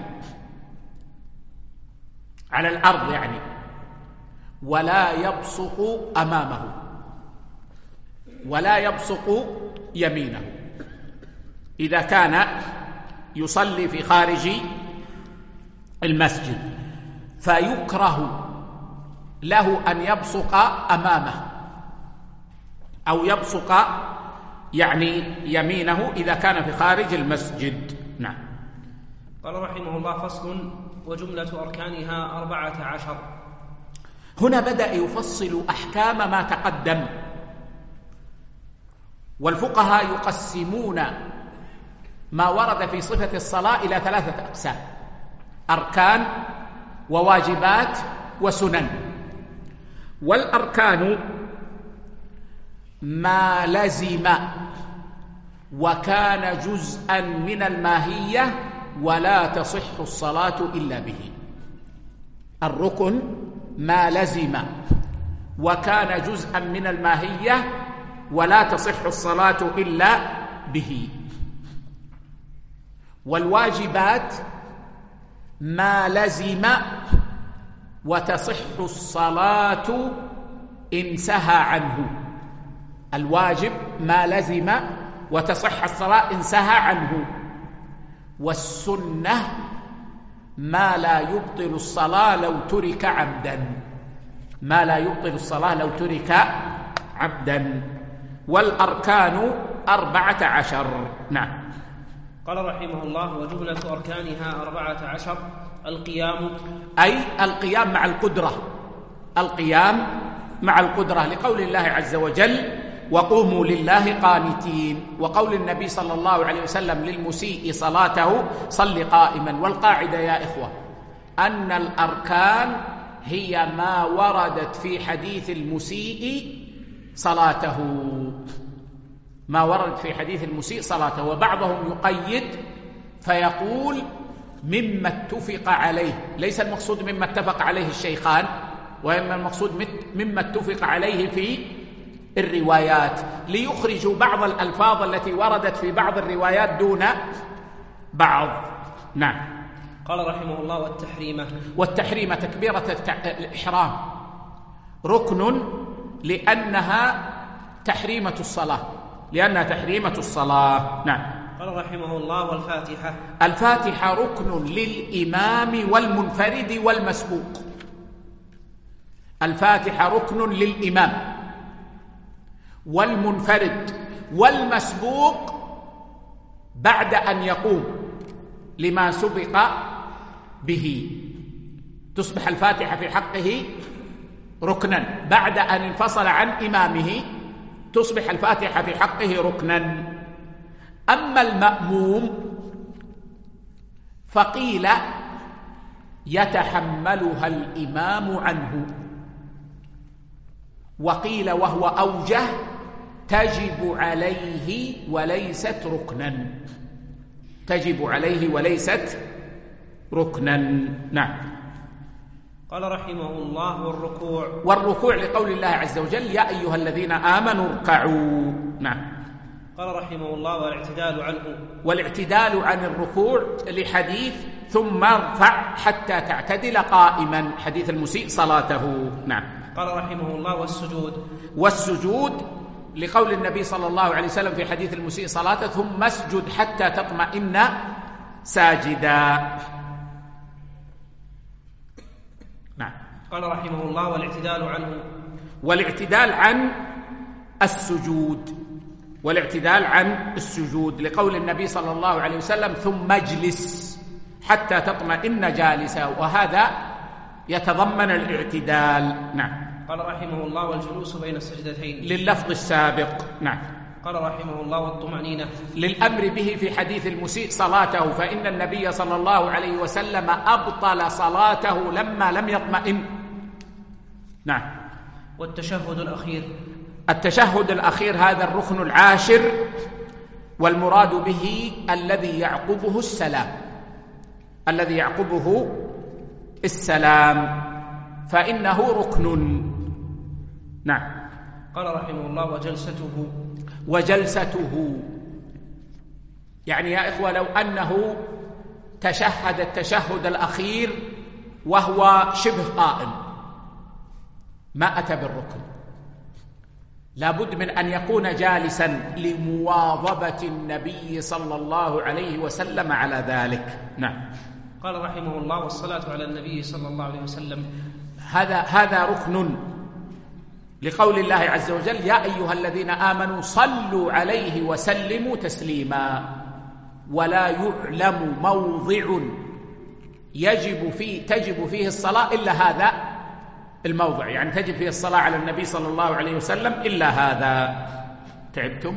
B: على الأرض يعني، ولا يبصق أمامه ولا يبصق يمينه إذا كان يصلي في خارج المسجد. فيكره له أن يبصق أمامه أو يبصق يعني يمينه إذا كان في خارج المسجد. نعم.
A: قال رحمه الله: فصل: وجملة أركانها أربعة عشر.
B: هنا بدأ يفصل أحكام ما تقدم، والفقهاء يقسمون ما ورد في صفة الصلاة إلى ثلاثة أقسام: أركان وواجبات وسنن. والأركان ما لزم وكان جزءا من الماهية ولا تصح الصلاة إلا به. الركن ما لزم وكان جزءا من الماهية ولا تصح الصلاة إلا به. والواجبات ما لزم وتصح الصلاة إن سهى عنه. الواجب ما لزم وتصح الصلاة إن سهى عنه. والسنة ما لا يبطل الصلاة لو ترك عمدا، ما لا يبطل الصلاة لو ترك عمدا. والأركان أربعة عشر. نعم.
A: قال رحمه الله: وجملة أركانها أربعة عشر: القيام،
B: أي القيام مع القدرة، القيام مع القدرة، لقول الله عز وجل: وقوموا لله قانتين، وقول النبي صلى الله عليه وسلم للمسيء صلاته: صل قائما. والقاعدة يا إخوة أن الأركان هي ما وردت في حديث المسيء صلاته، ما ورد في حديث المسيء صلاته. وبعضهم يقيد فيقول مما اتفق عليه، ليس المقصود مما اتفق عليه الشيخان، وإنما المقصود مما اتفق عليه في الروايات، ليخرجوا بعض الألفاظ التي وردت في بعض الروايات دون بعض. نعم.
A: قال رحمه الله: والتحريمة.
B: والتحريمة تكبيرة الإحرام ركن لأنها تحريمة الصلاة، لأنها تحريمة الصلاة. نعم.
A: قال رحمه الله: والفاتحة.
B: الفاتحة ركن للإمام والمنفرد والمسبوق. الفاتحة ركن للإمام والمنفرد والمسبوق بعد أن يقوم لما سبق به، تصبح الفاتحة في حقه ركنا. بعد أن انفصل عن إمامه تصبح الفاتحة في حقه ركنا. أما المأموم فقيل يتحملها الإمام عنه، وقيل وهو أوجه تجب عليه وليست ركنا، تجب عليه وليست ركنا. نعم.
A: قال رحمه الله: والركوع
B: والركوع لقول الله عز وجل: يا أيها الذين آمنوا اركعوا. نعم.
A: قال رحمه الله: والاعتدال عنه
B: والاعتدال عن الركوع لحديث ثم ارفع حتى تعتدل قائما، حديث المسيء صلاته. نعم.
A: قال رحمه الله: والسجود
B: والسجود لقول النبي صلى الله عليه وسلم في حديث المسيء صلاته: ثم اسجد حتى تطمئن ساجدا. نعم.
A: قال رحمه الله: والاعتدال عنه
B: والاعتدال عن السجود والاعتدال عن السجود لقول النبي صلى الله عليه وسلم: ثم اجلس حتى تطمئن جالسا، وهذا يتضمن الاعتدال. نعم.
A: قال رحمه الله: والجلوس بين السجدتين
B: لللفظ السابق. نعم.
A: قال رحمه الله: والطمأنينة
B: للأمر به في حديث المسيء صلاته، فإن النبي صلى الله عليه وسلم أبطل صلاته لما لم يطمئن. نعم.
A: والتشهد الأخير
B: التشهد الأخير هذا الركن العاشر، والمراد به الذي يعقبه السلام الذي يعقبه السلام فإنه ركن. نعم.
A: قال رحمه الله: وجلسته
B: وجلسته يعني يا إخوة لو أنه تشهد التشهد الأخير وهو شبه قائم ما أتى بالركن، لابد من أن يكون جالسا لمواظبة النبي صلى الله عليه وسلم على ذلك. نعم.
A: قال رحمه الله: والصلاة على النبي صلى الله عليه وسلم
B: هذا هذا ركن لقول الله عز وجل: يا أيها الذين آمنوا صلوا عليه وسلموا تسليما. ولا يعلم موضع يجب فيه تجب فيه الصلاة إلا هذا الموضع، يعني تجب فيه الصلاة على النبي صلى الله عليه وسلم إلا هذا. تعبتم؟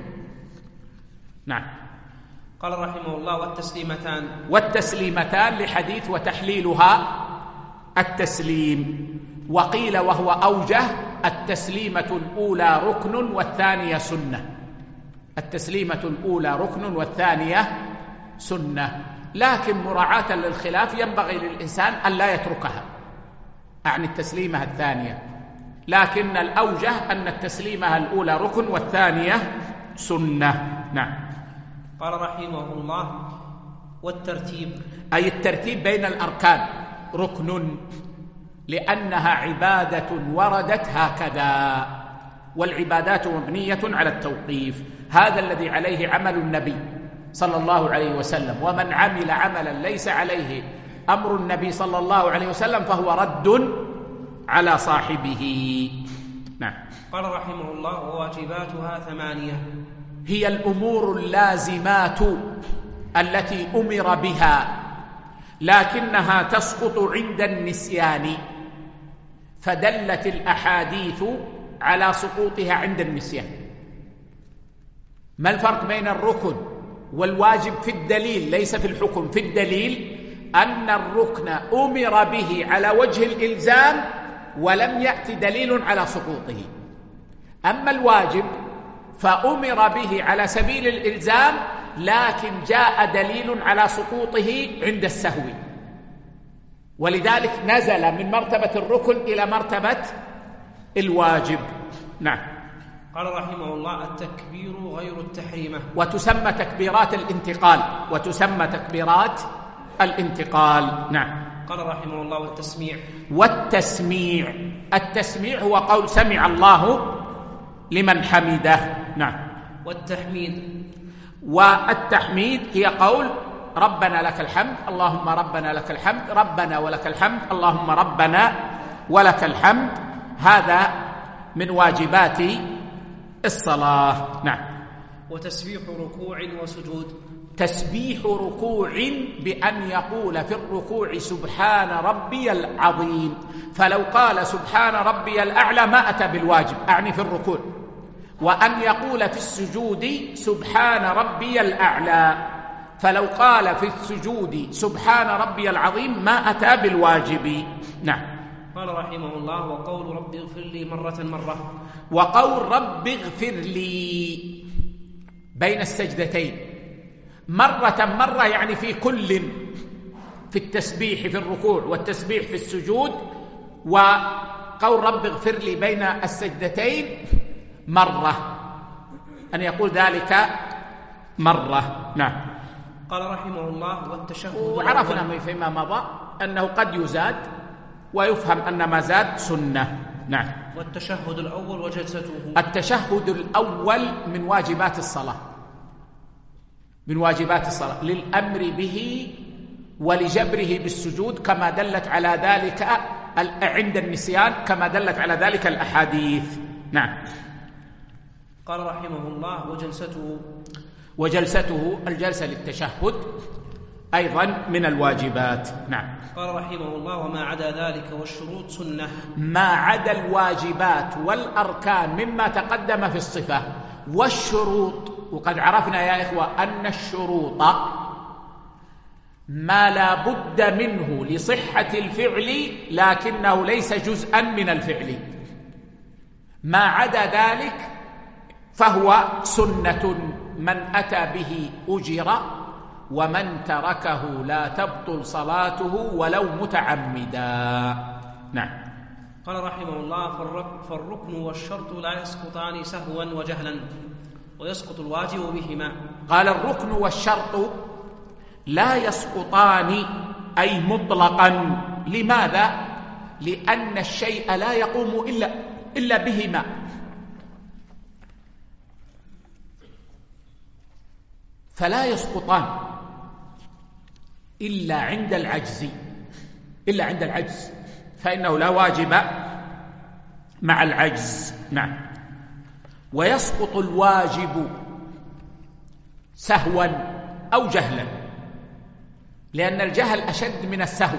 B: نعم.
A: قال رحمه الله: والتسليمتان
B: والتسليمتان لحديث وتحليلها التسليم. وقيل وهو أوجه: التسليمة الأولى ركن والثانية سنة. التسليمة الأولى ركن والثانية سنة، لكن مراعاة للخلاف ينبغي للإنسان أن لا يتركها عن التسليمة الثانية، لكن الأوجه أن التسليمة الأولى ركن والثانية سنة. نعم.
A: قال رحمه الله: والترتيب
B: أي الترتيب بين الأركان ركن، لأنها عبادة وردت هكذا، والعبادات مبنية على التوقيف. هذا الذي عليه عمل النبي صلى الله عليه وسلم، ومن عمل عملا ليس عليه أمر النبي صلى الله عليه وسلم فهو رد على صاحبه. نعم.
A: قال رحمه الله: وواجباتها ثمانية،
B: هي الأمور اللازمات التي أمر بها لكنها تسقط عند النسيان، فدلت الأحاديث على سقوطها عند النسيان. ما الفرق بين الركن والواجب في الدليل ليس في الحكم؟ في الدليل أن الركن أمر به على وجه الإلزام ولم يأتي دليل على سقوطه، أما الواجب فأمر به على سبيل الإلزام لكن جاء دليل على سقوطه عند السهو، ولذلك نزل من مرتبة الركن إلى مرتبة الواجب. نعم.
A: قال رحمه الله: التكبير غير التحريمة،
B: وتسمى تكبيرات الانتقال وتسمى تكبيرات الانتقال. نعم.
A: قال رحمه الله: والتسميع
B: والتسميع التسميع هو قول سمع الله لمن حمده. نعم.
A: والتحميد
B: والتحميد هي قول ربنا لك الحمد، اللهم ربنا لك الحمد، ربنا ولك الحمد، اللهم ربنا ولك الحمد. هذا من واجبات الصلاة. نعم.
A: وتسبيح ركوع وسجود،
B: تسبيح ركوع بأن يقول في الركوع سبحان ربي العظيم، فلو قال سبحان ربي الأعلى ما أتى بالواجب، أعني في الركوع، وأن يقول في السجود سبحان ربي الأعلى، فلو قال في السجود سبحان ربي العظيم ما أتى بالواجب. نعم.
A: قال رحمه الله: وقول رب اغفر لي مرة مرة،
B: وقول رب اغفر لي بين السجدتين، مرة مرة يعني في كل، في التسبيح في الركوع والتسبيح في السجود، وقول رب اغفر لي بين السجدتين مرة، أن يقول ذلك مرة. نعم.
A: قال رحمه الله: والتشهد.
B: وعرفنا فيما مضى أنه قد يزاد ويفهم أن ما زاد سنة. نعم.
A: والتشهد الأول وجلسته.
B: التشهد الأول من واجبات الصلاة، من واجبات الصلاة للأمر به ولجبره بالسجود، كما دلت على ذلك عند النسيان، كما دلت على ذلك الأحاديث. نعم.
A: قال رحمه الله: وجلسته.
B: وجلسته الجلسة للتشهد أيضا من الواجبات. نعم.
A: قال رحمه الله: وما عدا ذلك والشروط سنة.
B: ما عدا الواجبات والأركان مما تقدم في الصفة والشروط، وقد عرفنا يا إخوة أن الشروط ما لا بد منه لصحة الفعل لكنه ليس جزءا من الفعل، ما عدا ذلك فهو سنة، من أتى به أجر ومن تركه لا تبطل صلاته ولو متعمدا. نعم.
A: قال رحمه الله: فالركن والشرط لا يسقطان سهوا وجهلا، ويسقط الواجب بهما.
B: قال: الركن والشرط لا يسقطان أي مطلقا. لماذا؟ لأن الشيء لا يقوم إلا, إلا بهما، فلا يسقطان إلا عند العجز، إلا عند العجز، فإنه لا واجب مع العجز. نعم. ويسقط الواجب سهوا أو جهلا، لأن الجهل أشد من السهو،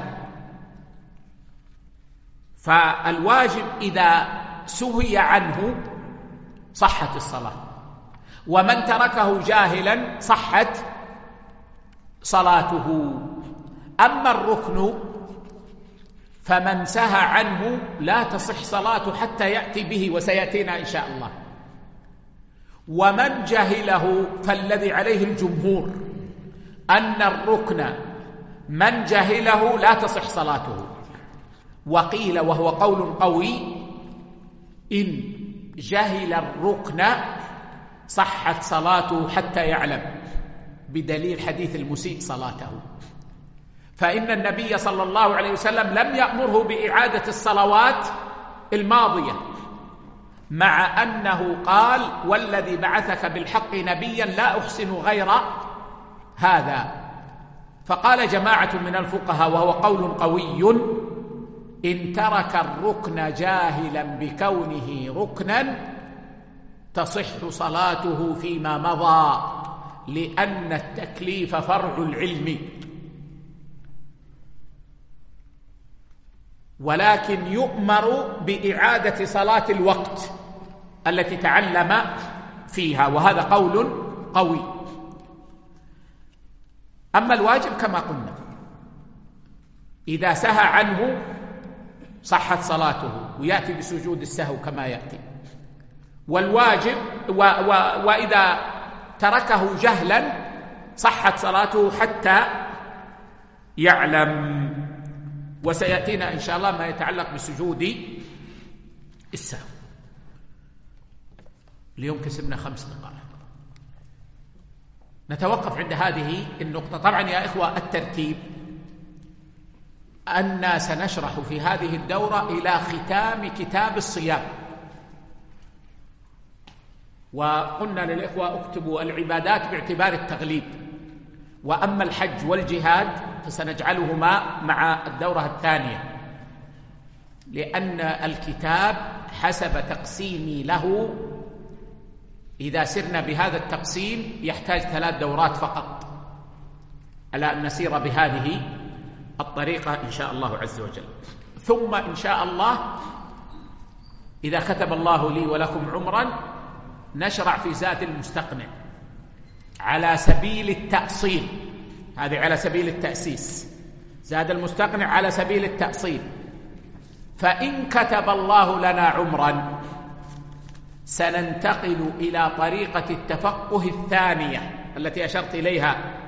B: فالواجب إذا سهي عنه صحت الصلاة، ومن تركه جاهلا صحت صلاته. أما الركن فمن سهى عنه لا تصح صلاته حتى يأتي به، وسيأتينا إن شاء الله. ومن جهله فالذي عليه الجمهور أن الركن من جهله لا تصح صلاته. وقيل وهو قول قوي: إن جهل الركن صحت صلاته حتى يعلم، بدليل حديث المسيء صلاته. فإن النبي صلى الله عليه وسلم لم يأمره بإعادة الصلوات الماضية، مع أنه قال: والذي بعثك بالحق نبيا لا أحسن غير هذا. فقال جماعة من الفقهاء وهو قول قوي: إن ترك الركن جاهلا بكونه ركنا تصح صلاته فيما مضى، لأن التكليف فرع العلم، ولكن يؤمر بإعادة صلاة الوقت التي تعلم فيها، وهذا قول قوي. أما الواجب كما قلنا إذا سهى عنه صحت صلاته ويأتي بسجود السهو كما يأتي. والواجب و و وإذا تركه جهلا صحت صلاته حتى يعلم. وسيأتينا إن شاء الله ما يتعلق بسجود السهو. اليوم كسبنا خمس دقائق، نتوقف عند هذه النقطة. طبعا يا إخوة الترتيب أن سنشرح في هذه الدورة إلى ختام كتاب الصيام، وقلنا للإخوة اكتبوا العبادات باعتبار التغليب، وأما الحج والجهاد فسنجعلهما مع الدورة الثانية، لأن الكتاب حسب تقسيمي له إذا سرنا بهذا التقسيم يحتاج ثلاث دورات فقط على أن نسير بهذه الطريقة إن شاء الله عز وجل. ثم إن شاء الله إذا كتب الله لي ولكم عمرا نشرع في زاد المستقنع على سبيل التأصيل، هذه على سبيل التأسيس، زاد المستقنع على سبيل التأصيل. فإن كتب الله لنا عمرا سننتقل إلى طريقة التفقه الثانية التي أشرت إليها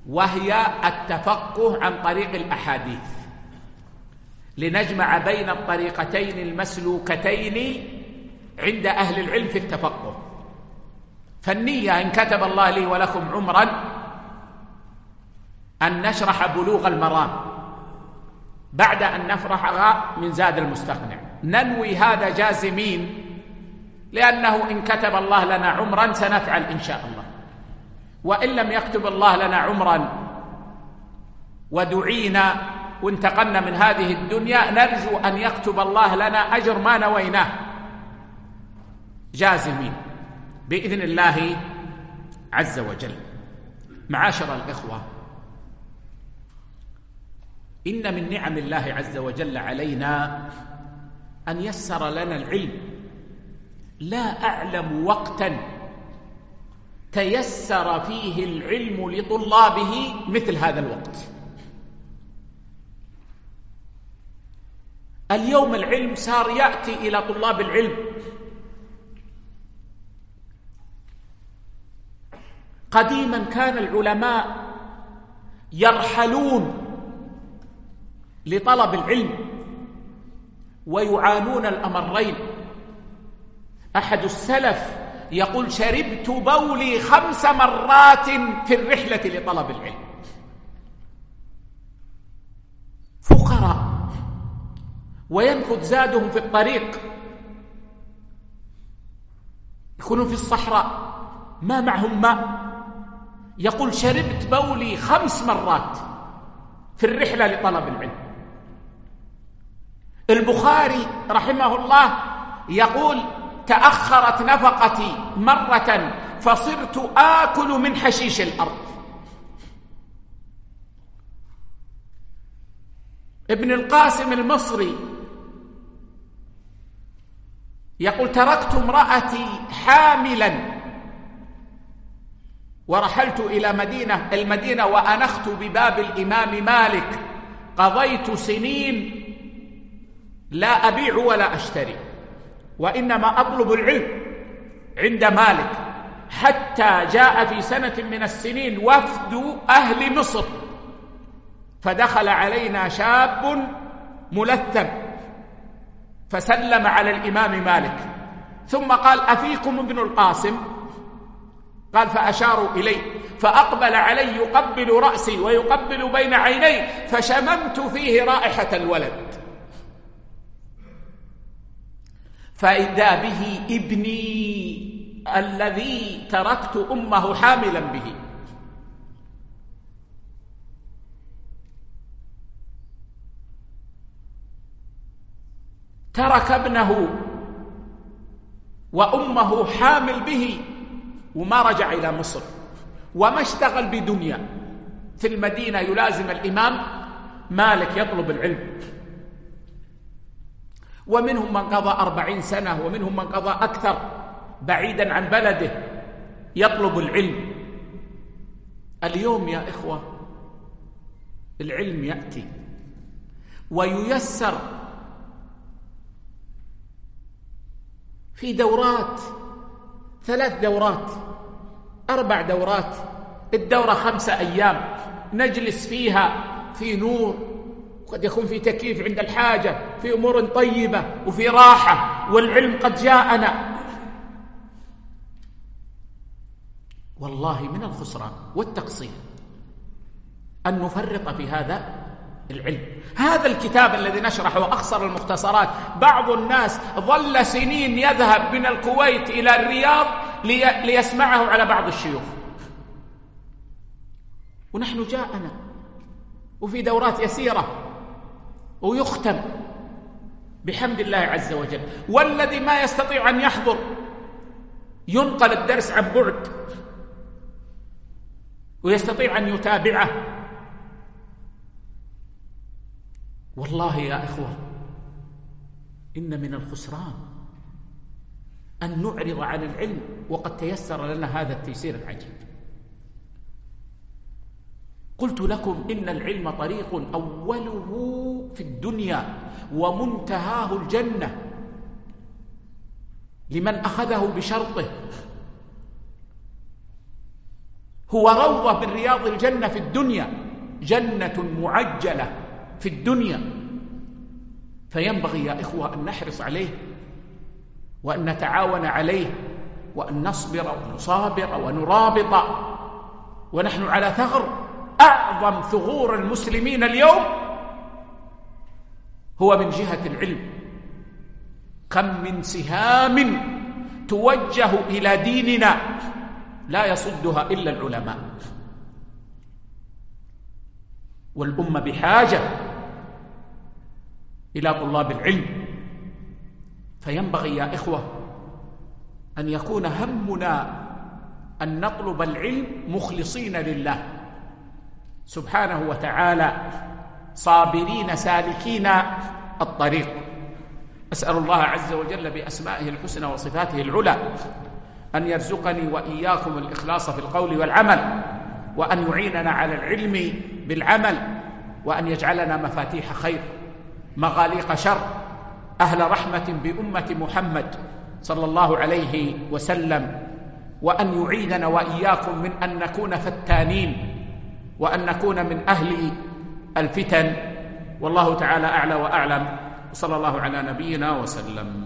B: وهي التفقه عن طريق الأحاديث، لنجمع بين الطريقتين المسلوكتين عند أهل العلم في التفقه. فالنية إن كتب الله لي ولكم عمرا أن نشرح بلوغ المرام بعد أن نفرغ من زاد المستقنع، ننوي هذا جازمين، لأنه إن كتب الله لنا عمرا سنفعل إن شاء الله، وإن لم يكتب الله لنا عمرا ودعينا وانتقلنا من هذه الدنيا نرجو أن يكتب الله لنا أجر ما نويناه جازمين بإذن الله عز وجل. معاشر الإخوة، إن من نعم الله عز وجل علينا أن يسر لنا العلم. لا أعلم وقتا تيسر فيه العلم لطلابه مثل هذا الوقت. اليوم العلم صار يأتي إلى طلاب العلم. قديما كان العلماء يرحلون لطلب العلم ويعانون الأمرين. أحد السلف يقول: شربت بولي خمس مرات في الرحلة لطلب العلم. فقراء وينفذ زادهم في الطريق، يكونون في الصحراء ما معهم ماء، يقول: شربت بولي خمس مرات في الرحلة لطلب العلم. البخاري رحمه الله يقول: تأخرت نفقتي مرة فصرت آكل من حشيش الأرض. ابن القاسم المصري يقول: تركت امرأتي حاملا ورحلت إلى مدينة المدينة وأنخت بباب الإمام مالك، قضيت سنين لا أبيع ولا أشتري، وإنما أطلب العلم عند مالك، حتى جاء في سنة من السنين وفد أهل مصر، فدخل علينا شاب ملثم فسلم على الإمام مالك، ثم قال: أفيكم ابن القاسم؟ قال: فأشاروا إلي، فأقبل علي يقبل رأسي ويقبل بين عيني، فشممت فيه رائحة الولد، فإذا به ابني الذي تركت أمه حاملا به. ترك ابنه وأمه حامل به وما رجع إلى مصر، وما اشتغل بدنيا، في المدينة يلازم الإمام مالك يطلب العلم. ومنهم من قضى أربعين سنة، ومنهم من قضى أكثر بعيدا عن بلده يطلب العلم. اليوم يا إخوة العلم يأتي وييسر في دورات، ثلاث دورات، أربع دورات، الدورة خمسة أيام نجلس فيها في نور، قد يكون في تكييف عند الحاجة، في أمور طيبة وفي راحة، والعلم قد جاءنا. والله من الخسران والتقصير أن نفرط في هذا العلم. هذا الكتاب الذي نشرحه وأخصر المختصرات، بعض الناس ظل سنين يذهب من الكويت إلى الرياض لي... ليسمعه على بعض الشيوخ، ونحن جاءنا وفي دورات يسيرة ويختم بحمد الله عز وجل. والذي ما يستطيع أن يحضر ينقل الدرس عن بعد ويستطيع أن يتابعه. والله يا إخوة إن من الخسران أن نعرض عن العلم وقد تيسر لنا هذا التيسير العجيب. قلت لكم إن العلم طريق أوله في الدنيا ومنتهاه الجنة لمن أخذه بشرطه. هو روضة من رياض الجنة في الدنيا، جنة معجلة في الدنيا. فينبغي يا إخوة أن نحرص عليه وأن نتعاون عليه وأن نصبر ونصابر ونرابط. ونحن على ثغر، أعظم ثغور المسلمين اليوم هو من جهة العلم. كم من سهام توجه إلى ديننا لا يصدها إلا العلماء، والأمة بحاجة إلى طلاب العلم. فينبغي يا إخوة أن يكون همنا أن نطلب العلم مخلصين لله سبحانه وتعالى، صابرين سالكين الطريق. أسأل الله عز وجل بأسمائه الحسنى وصفاته العلى أن يرزقني وإياكم الإخلاص في القول والعمل، وأن يعيننا على العلم بالعمل، وأن يجعلنا مفاتيح خير مغاليق شر، أهل رحمة بأمة محمد صلى الله عليه وسلم، وأن يعيننا وإياكم من أن نكون فتانين وأن نكون من أهل الفتن. والله تعالى أعلى وأعلم، وصلى الله على نبينا وسلم.